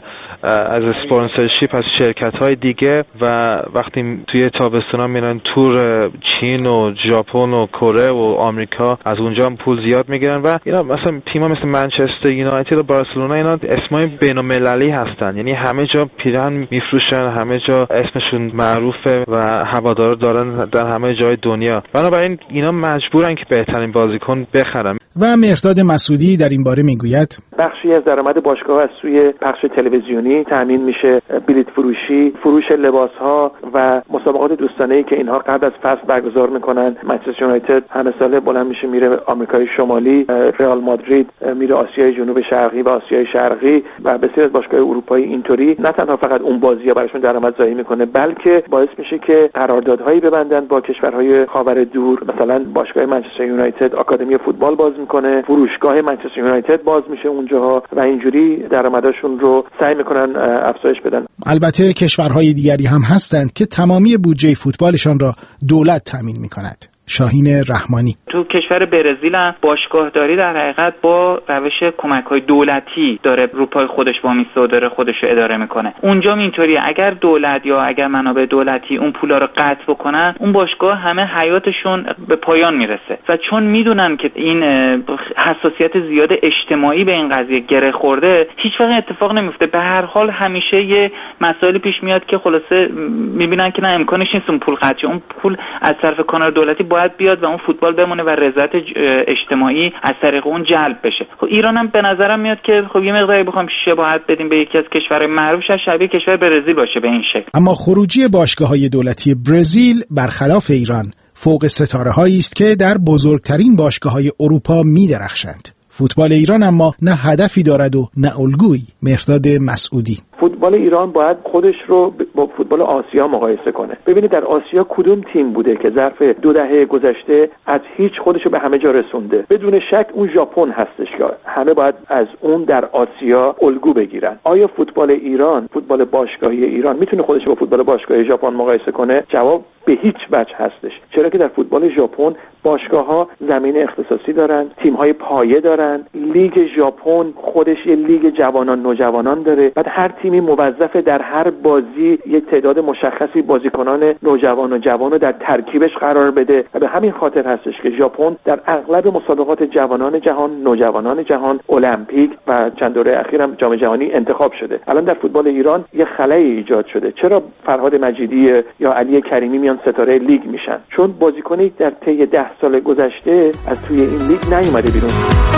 از اسپانسرشیپ از شرکت‌های دیگه و وقتی توی تابستونا میرن تور چین و ژاپن و کره و آمریکا از اونجا هم پول زیاد میگیرن و اینا مثلا تیم‌ها مثل منچستر یونایتد و بارسلونا اینا اسمای بین‌المللی هستن، یعنی همه جا پیرهن میفروشن، همه جا اسمشون معروفه و هوادارا دارن در همه جای دنیا، بنابراین اینا مجبورن که بهترین بازیکن بخرن. و مهرداد مسعودی در این باره میگوید بخشی از درآمد باشگاه از سوی پخش تلویزیونی تامین میشه، بلیط فروشی، فروش لباس‌ها و مسابقات دوستانه‌ای که اینها قبل از فصل برگزار میکنن. منچستر یونایتد همه ساله بلند میشه میره آمریکای شمالی، رئال مادرید میره آسیای جنوب شرقی و آسیای شرقی و بسیاری از باشگاه اروپایی اینطوری نه تنها فقط اون بازی‌ها براشون درآمد ضایع میکنه، بلکه باعث میشه که قراردادهایی ببندن با کشورهای خاور دور. مثلا باشگاه منچستر یونایتد آکادمی فوتبال باز میکنه، فروشگاه منچستر یونایتد باز میشه اونجاها و اینجوری درآمدشون رو سعی میکنن افزایش بدن. البته کشورهای دیگری هم هستند که تمامی بودجه فوتبالشان را دولت تامین میکند. شاهین رحمانی تو کشور برزیل هم باشگاهداری در حقیقت با روش کمک‌های دولتی داره رو پای خودش وامیسته و داره خودش رو اداره میکنه. اونجا اینطوریه اگر دولت یا اگر منابع دولتی اون پولا رو قطع بکنن اون باشگاه همه حیاتشون به پایان میرسه و چون میدونن که این حساسیت زیاد اجتماعی به این قضیه گره خورده هیچ وقت اتفاق نمیفته. به هر حال همیشه یه مسائلی پیش میاد که خلاصه میبینن که نه امکانش نیست اون پول قطع، اون پول از طرف کانال دولتی باید بیاد و اون فوتبال بمونه و رضایت اجتماعی از طریق اون جلب بشه. خب ایران هم به نظرم میاد که خب یه مقداری بخوام شباهت بدیم به یکی از کشورهای معروف شبیه کشور برزیل باشه به این شکل. اما خروجی باشگاه‌های دولتی برزیل برخلاف ایران فوق ستاره‌هایی است که در بزرگترین باشگاه‌های اروپا می‌درخشند. فوتبال ایران اما نه هدفی دارد و نه الگویی. مهرداد مسعودی فوتبال ایران باید خودش رو با فوتبال آسیا مقایسه کنه. ببینید در آسیا کدوم تیم بوده که ظرف دو دهه گذشته از هیچ خودش رو به همه جا رسونده؟ بدون شک اون ژاپن هستش که همه باید از اون در آسیا الگو بگیرن. آیا فوتبال ایران، فوتبال باشگاهی ایران میتونه خودش رو با فوتبال باشگاهی ژاپن مقایسه کنه؟ جواب به هیچ وجه هستش. چرا که در فوتبال ژاپن باشگاه‌ها زمین اختصاصی دارن، تیم‌های پایه دارن، لیگ ژاپن خودش یه لیگ جوانان نوجوانان داره. بعد هر تیمی موظفه در هر بازی یک تعداد مشخصی بازیکنان نوجوان و جوان رو در ترکیبش قرار بده و به همین خاطر هستش که ژاپن در اغلب مسابقات جوانان جهان، نوجوانان جهان، المپیک و چند دوره اخیرم جام جهانی انتخاب شده. الان در فوتبال ایران یه خلایی ایجاد شده. چرا فرهاد مجیدی یا علی کریمی میان ستاره لیگ میشن؟ چون بازیکنی در طی ده سال گذشته از توی این لیگ نیومده بیرون.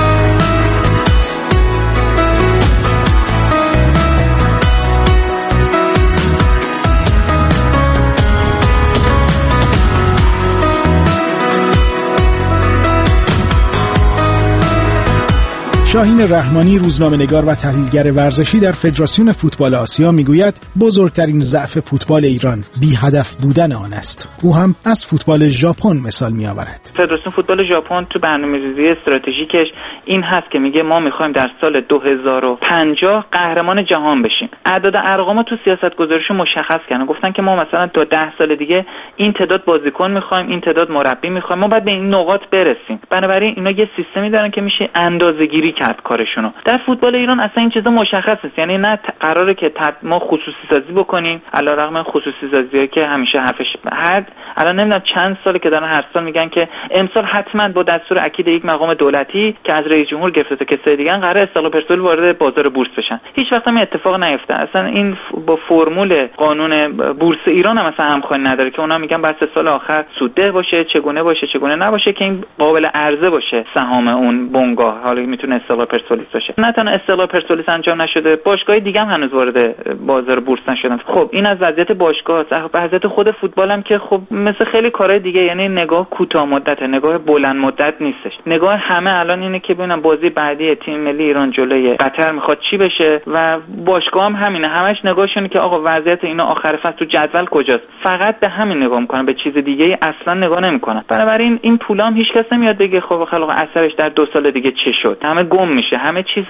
شاهین رحمانی روزنامه‌نگار و تحلیلگر ورزشی در فدراسیون فوتبال آسیا میگوید بزرگترین ضعف فوتبال ایران بی هدف بودن آن است. او هم از فوتبال ژاپن مثال میآورد. فدراسیون فوتبال ژاپن تو برنامه‌ریزی استراتژیکش این هست که میگه ما میخوایم در سال دو هزار و پنجاه قهرمان جهان بشیم. اعداد ارقامو تو سیاست‌گذاریشون مشخص کردن. گفتن که ما مثلا تا ده سال دیگه این تعداد بازیکن میخوایم، این تعداد مربی میخوایم، ما باید به این نقاط برسیم. بنابراین اینا یه سیستمی دارن که میشه اندازه‌گیری کرد کارشونو. در فوتبال ایران اصلا این چیزا مشخص نیست. یعنی نه قراره که ما خصوصی سازی بکنیم، علیرغم خصوصی سازیایی که همیشه حرفش هر الان نمیدونم چند ساله که دارن هر سال میگن که امسال حتما با دستور اکید یک مقام دولتی که از رئیس جمهور گرفته تا کسای دیگه قراره استقلال پرسپولیس وارد بازار بورس بشن. هیچ وقت هم اتفاق نیفته. اصلا این با فرمول قانون بورس ایران هم مثلا همخوانی نداره که اونا میگن بس سال آخر سودده باشه، چگونه باشه، چگونه نباشه که این قابل عرضه باشه سهام اون بنگاه. حالا میتونه استقلال پرسپولیس باشه. نه تنها استقلال پرسپولیس انجام نشده، باشگاه دیگه هم هنوز وارد بازار بورس نشدن. خب این از وضعیت باشگاه است. وضعیت خود فوتبال هم که خب مثل خیلی کارهای دیگه، یعنی نگاه کوتاه مدت، نگاه بلند مدت نیستش. نگاه همه الان اینه که ببینم بازی بعدی تیم ملی ایران جلوی قطر میخواد چی بشه و باشگاه هم همینه. همش نگاهشونه که آقا وضعیت اینا آخر فصل تو جدول کجاست. فقط به همین نگاه میکنن، به چیز دیگه اصلا نگاه نمیکنن. بنابراین این پولام هیچ کس نمیاد بگه خب خلاص اثرش در دو سال دیگه چه شد. همه گم میشه، همه چیز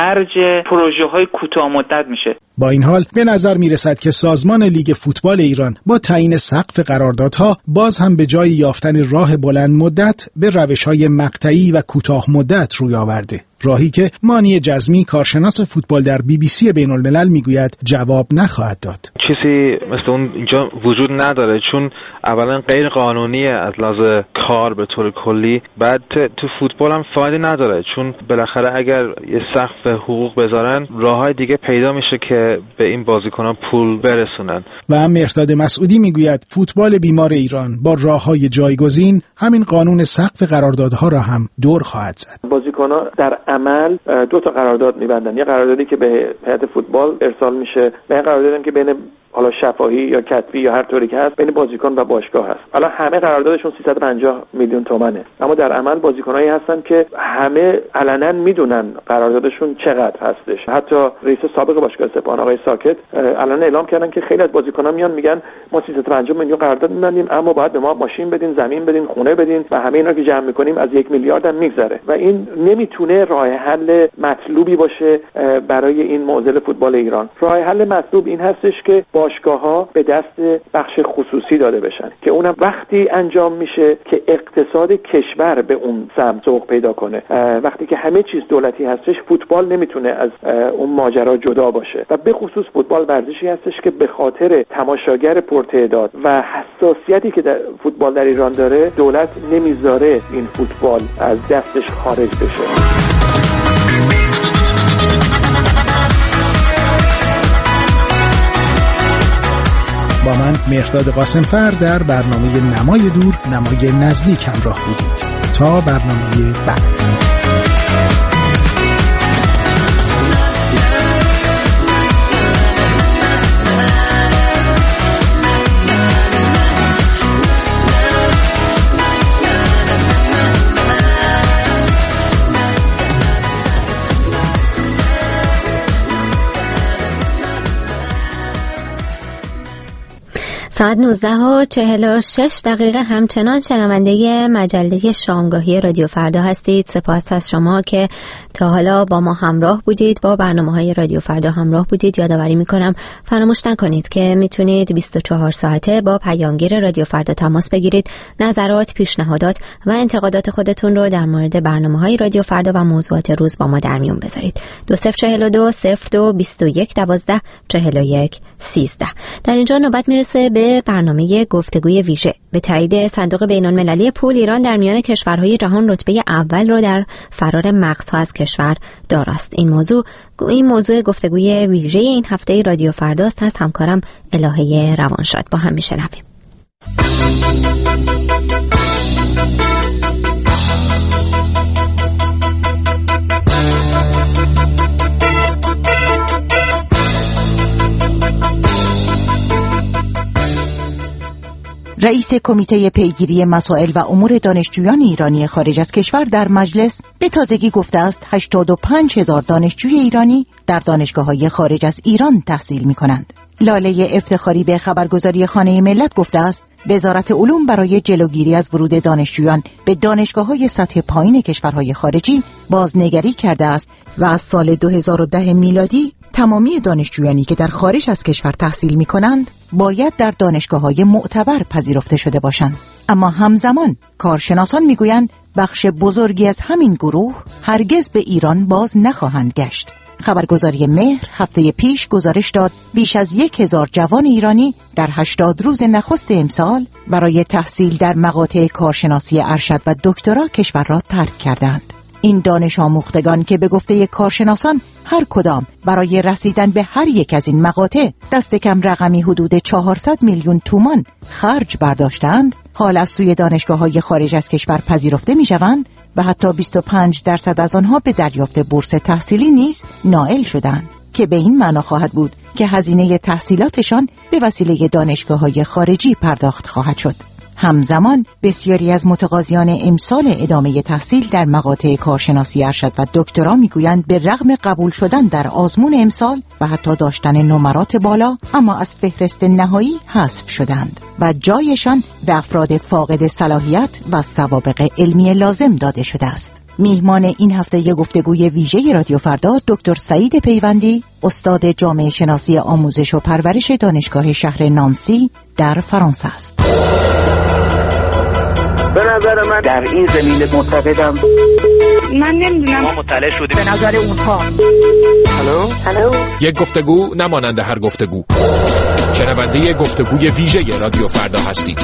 خرج پروژه های کوتاه مدت میشه. با این حال به نظر میرسد که سازمان لیگ فوتبال ایران با تعیین سقف قراردادها باز هم به جای یافتن راه بلند مدت به روش‌های مقطعی و کوتاه مدت روی آورده. راهی که مانی جزمی کارشناس فوتبال در بی بی سی بین الملل میگوید جواب نخواهد داد. چیزی مثل اون اینجا وجود نداره، چون اولا غیر قانونیه از لحاظ کار به طور کلی، بعد تو فوتبال هم فایده نداره، چون بالاخره اگر یه سقف حقوق بذارن راههای دیگه پیدا میشه که به این بازیکنان پول برسونن. و مهرداد مسعودی میگوید فوتبال بیمار ایران با راههای جایگزین همین قانون سقف قراردادها را هم دور خواهد زد. بازیکنان در عمل دو تا قرارداد میبندن، یه قراردادی که به هیئت فوتبال ارسال میشه و یه قراردادی که بین حالا شفاهی یا کتبی یا هر طوری که هست بین بازیکن و باشگاه هست. حالا همه قراردادشون سیصد و پنجاه میلیون تومانه، اما در عمل بازیکنایی هستن که همه علنا میدونن قراردادشون چقدر هستش. حتی رئیس سابق باشگاه سپاهان آقای ساکت الان اعلام کردن که خیلی از بازیکن‌ها میان میگن ما سیصد و پنجاه میلیون قرارداد می‌بندیم، اما باید به ما ماشین بدین، زمین بدین، خونه بدین و همه اینا که جمع می‌کنیم از یک میلیارد هم میگذره و این نمیتونه راه حل مطلوبی باشه برای این معضل فوتبال ایران. راه حل مطلوب این هستش که باشگاه‌ها به دست بخش خصوصی داده بشن که اونم وقتی انجام میشه که اقتصاد کشور به اون سمت سوق پیدا کنه. وقتی که همه چیز دولتی هستش فوتبال نمیتونه از اون ماجرا جدا باشه و به خصوص فوتبال ورزشی هستش که به خاطر تماشاگر پرتعداد و حساسیتی که در فوتبال در ایران داره دولت نمیذاره این فوتبال از دستش خارج بشه. با من مهرداد قاسمفر در برنامه نمای دور نمای نزدیک همراه بودید. تا برنامه بعد. ساعت نوزده و چهل و شش دقیقه همچنان شنونده مجله شامگاهی رادیو فردا هستید. سپاس از شما که تا حالا با ما همراه بودید، با برنامه‌های رادیو فردا همراه بودید. یادآوری می‌کنم فراموش نکنید که میتونید بیست و چهار ساعته با پیامگیر رادیو فردا تماس بگیرید. نظرات، پیشنهادات و انتقادات خودتون رو در مورد برنامه‌های رادیو فردا و موضوعات روز با ما در میون بذارید. دو صفر چهل و دو صفر دو بیست و یک دوازده چهل و یک سیزده. در اینجا نوبت میرسه به برنامه گفتگوی ویژه. به تایید صندوق بین‌المللی پول، ایران در میان کشورهای جهان رتبه اول رو در فرار مغزها از کشور داراست. این موضوع این موضوع گفتگوی ویژه این هفته رادیو فرداست. از همکارم الهه روانشاد. با هم میشنویم. رئیس کمیته پیگیری مسائل و امور دانشجویان ایرانی خارج از کشور در مجلس به تازگی گفته است هشتاد و پنج هزار دانشجوی ایرانی در دانشگاه‌های خارج از ایران تحصیل می‌کنند. لاله افتخاری به خبرگزاری خانه ملت گفته است وزارت علوم برای جلوگیری از ورود دانشجویان به دانشگاه‌های سطح پایین کشورهای خارجی بازنگری کرده است و از سال دو هزار و ده میلادی تمامی دانشجویانی که در خارج از کشور تحصیل می‌کنند باید در دانشگاه‌های معتبر پذیرفته شده باشند. اما همزمان کارشناسان می‌گویند بخش بزرگی از همین گروه هرگز به ایران باز نخواهند گشت. خبرگزاری مهر هفته پیش گزارش داد بیش از یک هزار جوان ایرانی در هشتاد روز نخست امسال برای تحصیل در مقاطع کارشناسی ارشد و دکترا کشور را ترک کردند. این دانش آموختگان که به گفته کارشناسان هر کدام برای رسیدن به هر یک از این مقاطع دست کم رقمی حدود چهارصد میلیون تومان خرج برداشتند، حال از سوی دانشگاه‌های خارج از کشور پذیرفته می‌شوند و حتی بیست و پنج درصد از آنها به دریافت بورس تحصیلی نیز نائل شدند که به این معنا خواهد بود که هزینه تحصیلاتشان به وسیله دانشگاه‌های خارجی پرداخت خواهد شد. همزمان بسیاری از متقاضیان امسال ادامه تحصیل در مقاطع کارشناسی ارشد و دکترا میگویند به رغم قبول شدن در آزمون امسال و حتی داشتن نمرات بالا، اما از فهرست نهایی حذف شدند و جایشان به افراد فاقد صلاحیت و سوابق علمی لازم داده شده است. میهمان این هفته گفتگوی ویژه رادیو فردا دکتر سعید پیوندی، استاد جامعه شناسی آموزش و پرورش، دانشگاه شهر نانسی در فرانسه است. به نظر من در این زمینه معتقدم. من نمیدونم. ما مطلع شدیم. به نظر اونها. هلو هلو. یک گفتگو نمانند هر گفتگو. شنونده گفتگوی ویژه رادیو فردا هستید.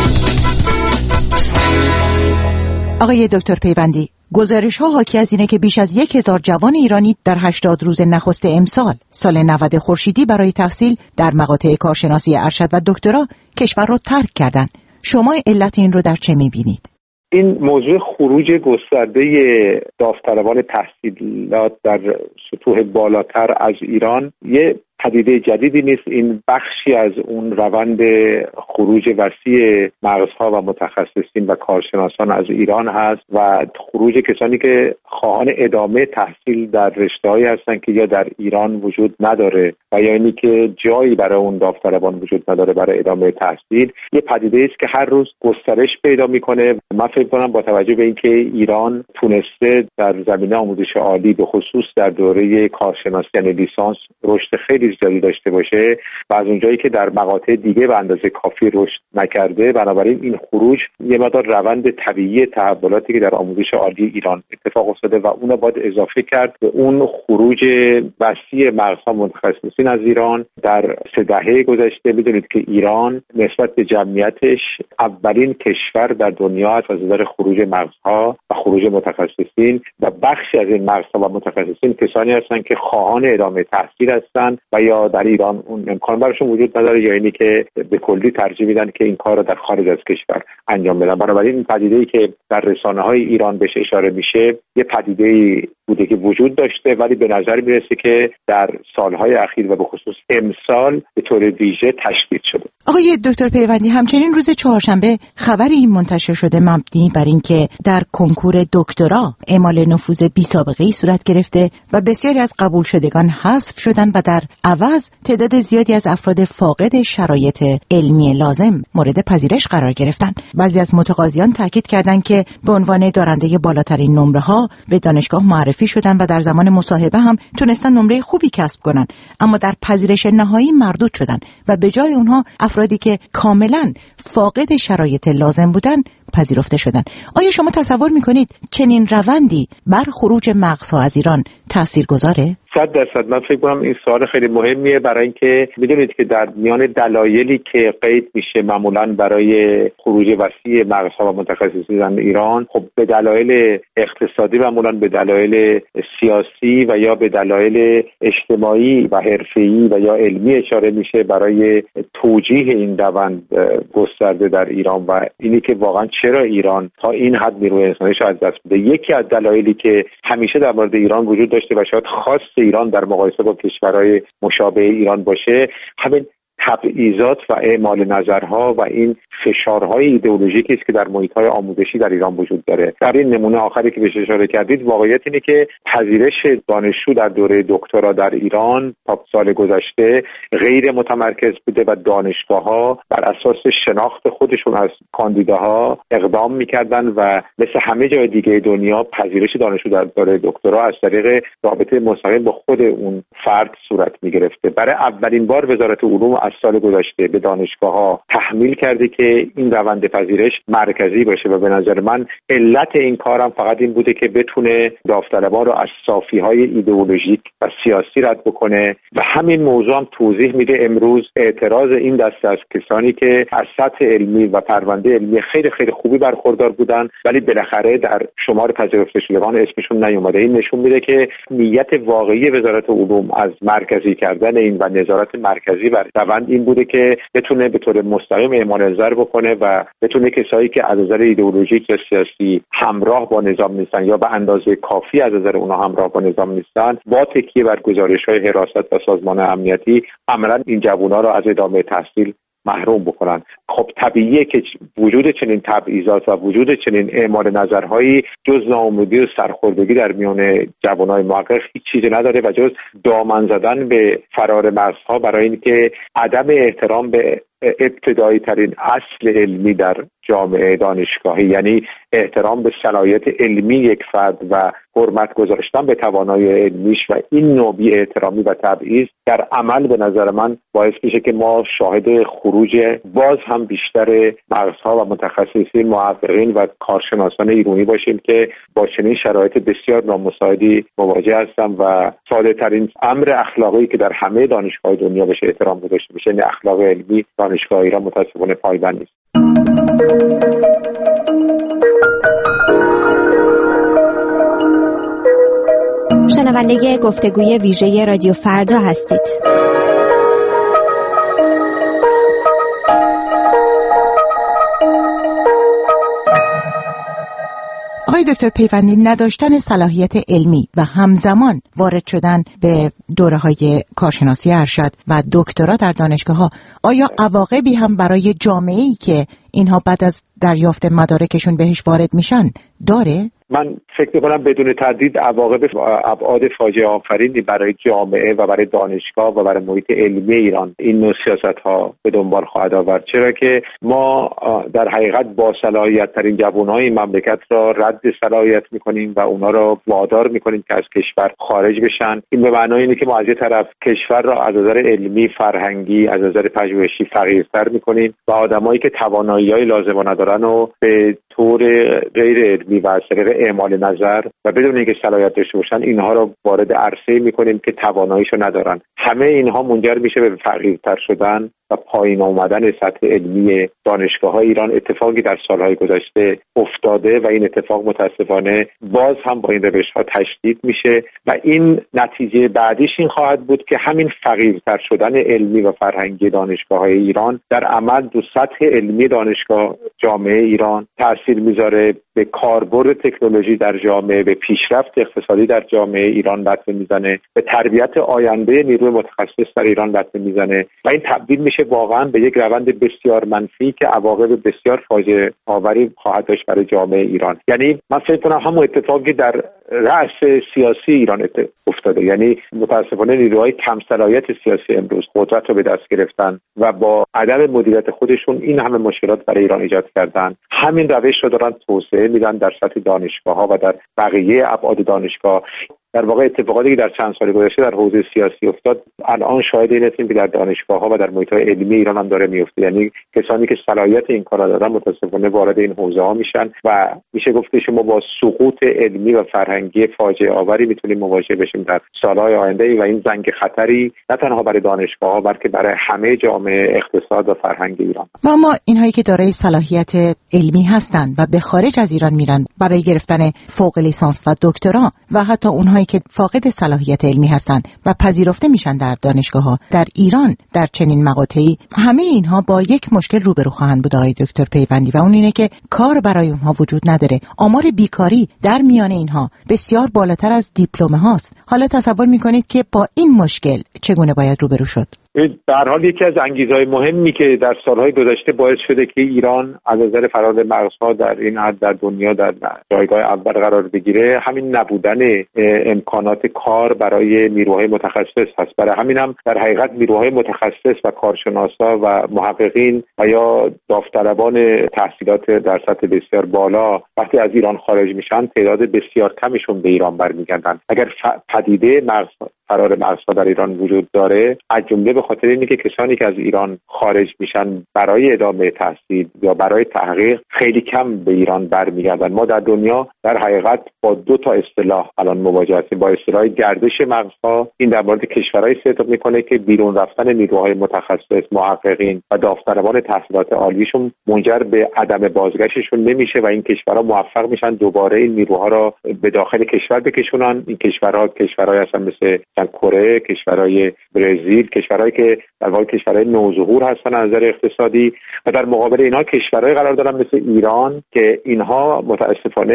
آقای دکتر پیوندی، گزارش ها حاکی از اینه که بیش از یک هزار جوان ایرانی در هشتاد روز نخست امسال سال نود خورشیدی برای تحصیل در مقاطع کارشناسی ارشد و دکترا کشور رو ترک کردن. شما علت این رو در چه میبینید؟ این موضوع خروج گسترده داوطلبان تحصیلات در سطوح بالاتر از ایران یه پدیده جدیدی نیست. این بخشی از اون روند خروج وسیع مغزها و متخصصین و کارشناسان از ایران هست و خروج کسانی که خواهان ادامه تحصیل در رشته‌هایی هستند که یا در ایران وجود نداره و یا اینی که جایی برای اون داوطلبان وجود نداره برای ادامه تحصیل. یه پدیده است که هر روز گسترش پیدا میکنه. من فکر کنم با توجه به اینکه ایران تونسته در زمینه آموزش عالی به خصوص در دوره کارشناسی یعنی لیسانس رشد خیلی زیادی داشته باشه و از اونجایی که در مقاطع دیگه به اندازه کافی رشد نکرده، بنابراین این خروج یه مقدار روند طبیعی تحولاتی که در آموزش عالی ایران اتفاق افتاده و اون باید اضافه کرد به اون خروج وسیع مغزها متخصصین از ایران در سه دهه گذشته. میدونید که ایران نسبت به جمعیتش اولین کشور در دنیا است از نظر خروج مغزها و خروج متخصصین و بخشی از این مغزها و متخصصین کسانی هستند که خواهان ادامه تحصیل هستند و یا در ایران اون امکان براشون وجود نداره یا اینی که به کلی ترجیح میدن که این کار رو در خارج از کشور انجام بدن. بنابراین این پدیده‌ای که در رسانه‌های ایران بهش اشاره میشه یه پدیده‌ای بوده که وجود داشته ولی به نظر میرسه که در سالهای اخیر و به خصوص امسال به طور ویژه تشدید شده. آقای دکتر پیوندی، همچنین روز چهارشنبه خبری منتشر شده مبنی بر اینکه در کنکور دکترا اعمال نفوذ بی سابقه‌ای صورت گرفته و بسیاری از قبول شدگان حذف شدن و در عوض تعداد زیادی از افراد فاقد شرایط علمی لازم مورد پذیرش قرار گرفتن. بعضی از متقاضیان تاکید کردند که به عنوان دارنده بالاترین نمره‌ها به دانشگاه معرفی شدن و در زمان مصاحبه هم تونستن نمره خوبی کسب کنن، اما در پذیرش نهایی مردود شدن و به جای اونها افرادی که کاملا فاقد شرایط لازم بودن پذیرفته شدن. آیا شما تصور میکنید چنین روندی بر خروج مغزها از ایران تاثیرگذاره؟ صد درصد. من فکر کنم این سوال خیلی مهمیه برای اینکه میدونید که در میان دلایلی که قید میشه معمولا برای خروج وسیع مغزها و متخصصین ایران، خب به دلایل اقتصادی معمولا به دلایل سیاسی و یا به دلایل اجتماعی و حرفه‌ای و یا علمی اشاره میشه برای توجیه این روند گسترده در ایران و اینی که واقعا چرا ایران تا این حد نیروی انسانیش از دست میده. یکی از دلایلی که همیشه در مورد ایران وجود داشته و شاید خاص ایران در مقایسه با کشورهای مشابه ایران باشه، همین تبعیضات و اعمال نظرها و این فشارهای ایدئولوژیکی است که در محیط‌های آموزشی در ایران وجود داره. در این نمونه آخری که بهش اشاره کردید، واقعیت اینه که پذیرش دانشجو در دوره دکترا در ایران تا سال گذشته غیر متمرکز بوده و دانشگاه‌ها بر اساس شناخت خودشون از کاندیداها اقدام می‌کردن و مثل همه جای دیگه دنیا پذیرش دانشجو در دوره دکترا از طریق رابطه مستقیم با خود اون فرد صورت می‌گرفته. برای اولین بار وزارت علوم از سال گذشته به دانشگاه‌ها تحمیل کرده که این روند پذیرش مرکزی باشه و به نظر من علت این کارم فقط این بوده که بتونه داوطلبان رو از صافی‌های ایدئولوژیک و سیاسی رد بکنه و همین موضوع هم توضیح میده امروز اعتراض این دسته از کسانی که از سطح علمی و پرونده علمی خیلی خیلی خوبی برخوردار بودن ولی بالاخره در شمار پذیرفته شدگان اسمشون نیومده. این نشون میده که نیت واقعی وزارت علوم از مرکزی کردن این و نظارت مرکزی بر روند این بوده که بتونه به طور مستقیم اعمال نظر بکنه و بتونه کسایی که از نظر ایدئولوژیک یا سیاسی همراه با نظام نیستن یا به اندازه کافی از نظر اونها همراه با نظام نیستن با تکیه بر گزارش‌های حراست و سازمان امنیتی عملاً این جوونا رو از ادامه تحصیل محروم بکنن. خب طبیعیه که وجود چنین تبعیضات و وجود چنین اعمال نظرهایی جز ناامیدی و سرخوردگی در میان جوانای محقق هیچ چیزی نداره و جز دامن زدن به فرار مغزها برای اینکه عدم احترام به ابتدایی ترین اصل علمی در جامعه دانشگاهی، یعنی احترام به صلاحیت علمی یک فرد و حرمت گذاشتن به توانایی علمیش و این نوع بی احترامی و تبعیض در عمل به نظر من باعث میشه که ما شاهد خروج باز هم بیشتر مغزها و متخصصین، محققین و کارشناسان ایرانی باشیم که با چنین شرایط بسیار نامساعدی مواجه هستن و ساده ترین امر اخلاقی که در همه دانشگاه دنیا بشه احترام گذاشته بشه، یعنی اخلاق علمی دانشگاه ایران متاسفانه پایبند نیست. شنونده گفتگوی ویژه رادیو فردا هستید. آقای دکتر پیوندی، نداشتن صلاحیت علمی و همزمان وارد شدن به دوره‌های کارشناسی ارشد و دکترا در دانشگاه‌ها آیا عواقبی هم برای جامعه‌ای که اینها بعد از دریافت مدارکشون بهش وارد میشن داره؟ من فکر می‌کنم بدون تردید عواقب ابعاد فاجعه آفرینی برای جامعه و برای دانشگاه و برای محیط علمی ایران این نوع سیاست‌ها به دنبال خواهد آورد، چرا که ما در حقیقت با صلاحیت ترین جوان‌های این مملکت را رد صلاحیت می‌کنیم و اونا را وادار می‌کنیم که از کشور خارج بشن. این به معنای اینه که ما از یک طرف کشور را از نظر علمی، فرهنگی، از نظر پژوهشی فقیرتر می‌کنیم و آدمایی که توانایی‌های لازم ندارن و به طور غیر علمی و از طریق اعمال نظر و بدون اینکه صلاحیت داشته باشن اینها را وارد عرصه‌ای می‌کنیم که تواناییشو ندارن. همه اینها منجر میشه به فقیرتر شدن و پایین آمدن سطح علمی دانشگاه‌های ایران، اتفاقی در سالهای گذشته افتاده و این اتفاق متاسفانه باز هم با این روش‌ها تشدید میشه و این نتیجه بعدیش این خواهد بود که همین فقیرتر شدن علمی و فرهنگی دانشگاه‌های ایران در عمل دو سطح علمی دانشگاه جامعه ایران تأثیر میذاره، به کاربرد تکنولوژی در جامعه، به پیشرفت اقتصادی در جامعه ایران لطمه میزنه، به تربیت آینده نیروی متخصص در ایران لطمه میزنه و این تبدیل میشه واقعا به یک روند بسیار منفی که عواقب بسیار فاجعه آوری خواهد داشت برای جامعه ایران. یعنی من فکر کنم همون اتفاقی در رأس سیاسی ایران افتاده، یعنی متاسفانه نیروهای کم صلاحیت سیاسی امروز قدرت رو به دست گرفتن و با عدم مدیریت خودشون این همه مشکلات برای ایران ایجاد کردن. همین روش رو دارن توسعه میدن در سطح دانشگاه‌ها و در بقیه ابعاد دانشگاه. در واقع اتفاقاتی که در چند سال گذشته در حوزه سیاسی افتاد الان شاهد این هستیم که در دانشگاه‌ها و در محیط‌های علمی ایران هم داره میفته، یعنی کسانی که صلاحیت این کارا دارن متاسفانه وارد این حوزه‌ها میشن و میشه گفت که ما با سقوط علمی و فرهنگی فاجعه آوری میتونیم مواجه بشیم در سال‌های آینده و این زنگ خطری نه تنها برای دانشگاه‌ها بلکه برای همه جامعه، اقتصاد و فرهنگ ایران. ما ما اینهایی که دارای صلاحیت علمی هستن و به خارج از ایران میرن برای گرفتن فوق لیسانس و دکترا و حتی اونهایی که فاقد صلاحیت علمی هستند و پذیرفته میشن در دانشگاه‌ها در ایران در چنین مقاطعی، همه اینها با یک مشکل روبرو خواهند بود آقای دکتر پیوندی و اون اینه که کار برای اونها وجود نداره. آمار بیکاری در میان اینها بسیار بالاتر از دیپلم هاست. حالا تصور میکنید که با این مشکل چگونه باید روبرو شد؟ در حال یکی از انگیزهای مهمی که در سالهای گذشته باعث شده که ایران از نظر فرآیند مغزها در این حد در دنیا در جایگاه اول قرار بگیره همین نبودن امکانات کار برای نیروهای متخصص هست. برای همین هم در حقیقت نیروهای متخصص و کارشناسا و محققین و یا داوطلبان تحصیلات در سطح بسیار بالا وقتی از ایران خارج میشن تعداد بسیار کمیشون به ایران برمیگردن. اگر پدیده مغز فرار مغزها در ایران وجود داره از جمله به خاطر اینه که کسانی که از ایران خارج میشن برای ادامه تحصیل یا برای تحقیق خیلی کم به ایران برمیگردن. ما در دنیا در حقیقت با دو تا اصطلاح الان مواجه هستیم، با اصطلاح گردش مغزها، این در مورد کشورهای صدق میکنه که بیرون رفتن نیروهای متخصص، محققین و داوطلبان تحصیلات عالیشون منجر به عدم بازگشتشون نمیشه و این کشورها موفق میشن دوباره این نیروها را به داخل کشور بکشونن. این کشورها کشورهای هستن مثل کره، کشورهای برزیل، کشورهایی که در واقع کشورهای نوظهور هستن از نظر اقتصادی و در مقابل اینها کشورهای قرار دارن مثل ایران که اینها متاسفانه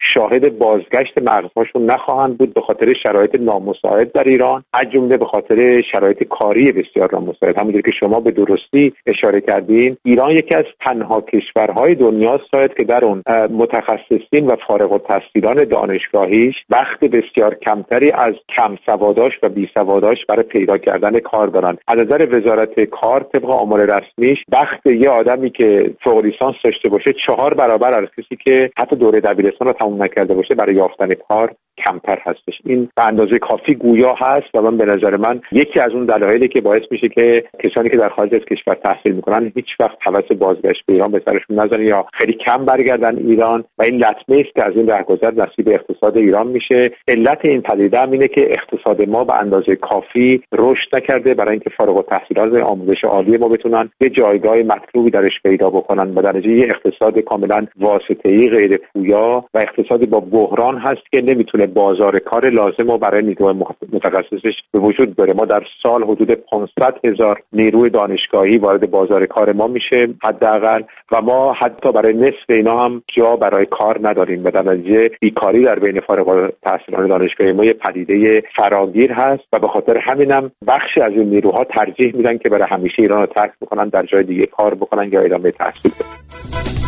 شاهد بازگشت مغزهاشون نخواهند بود به خاطر شرایط نامساعد در ایران، از جمله به خاطر شرایط کاری بسیار نامساعد. همونجوری که شما به درستی اشاره کردین، ایران یکی از تنها کشورهای دنیاست شاید که در اون متخصصین و فارغ التحصیلان دانشگاهیش وقت بسیار کمتری از کم سواداش و بی سواداش برای پیدا کردن کار دارن. از نظر وزارت کار طبق آمار رسمیش وقت یه آدمی که فوق لیسانس داشته باشه چهار برابر از کسی که حتی دوره دبیرستان رو تموم نکرده باشه برای یافتن کار کمتر هستش. این به اندازه کافی گویا هست و من به نظر من یکی از اون دلایلی که باعث میشه که کسانی که در خارج از کشور تحصیل میکنن هیچ وقت هوس بازگشت به ایران به سرشون نزنه یا خیلی کم برگردن ایران و این لطمه است که از این رهگذر نصیب اقتصاد ایران میشه. علت این پدیده هم اینه که اقتصاد ما به اندازه کافی رشد نکرده برای اینکه فارغ التحصیلان آموزش عالی ما بتونن یه جایگاه مطلوبی درش پیدا بکنن. به درجه یه اقتصاد کاملا واسطه‌ای غیر پویا و اقتصادی با بحران هست که نمیتونه بازار کار لازم رو برای نیروی متخصصش به وجود بیاره. ما در سال حدود پانصد هزار نیروی دانشگاهی وارد بازار کار ما میشه حداقل و ما حتی برای نصف اینا هم جا برای کار نداریم. به درجه بیکاری در بین فارغ التحصیلان دانشگاهی ما یه پدیده فراگیر هست و به خاطر همینم بخشی از این نیروها ترجیح میدن که برای همیشه ایران رو ترک بکنن، در جای دیگه کار بکنن یا ادامه تحصیل بدن.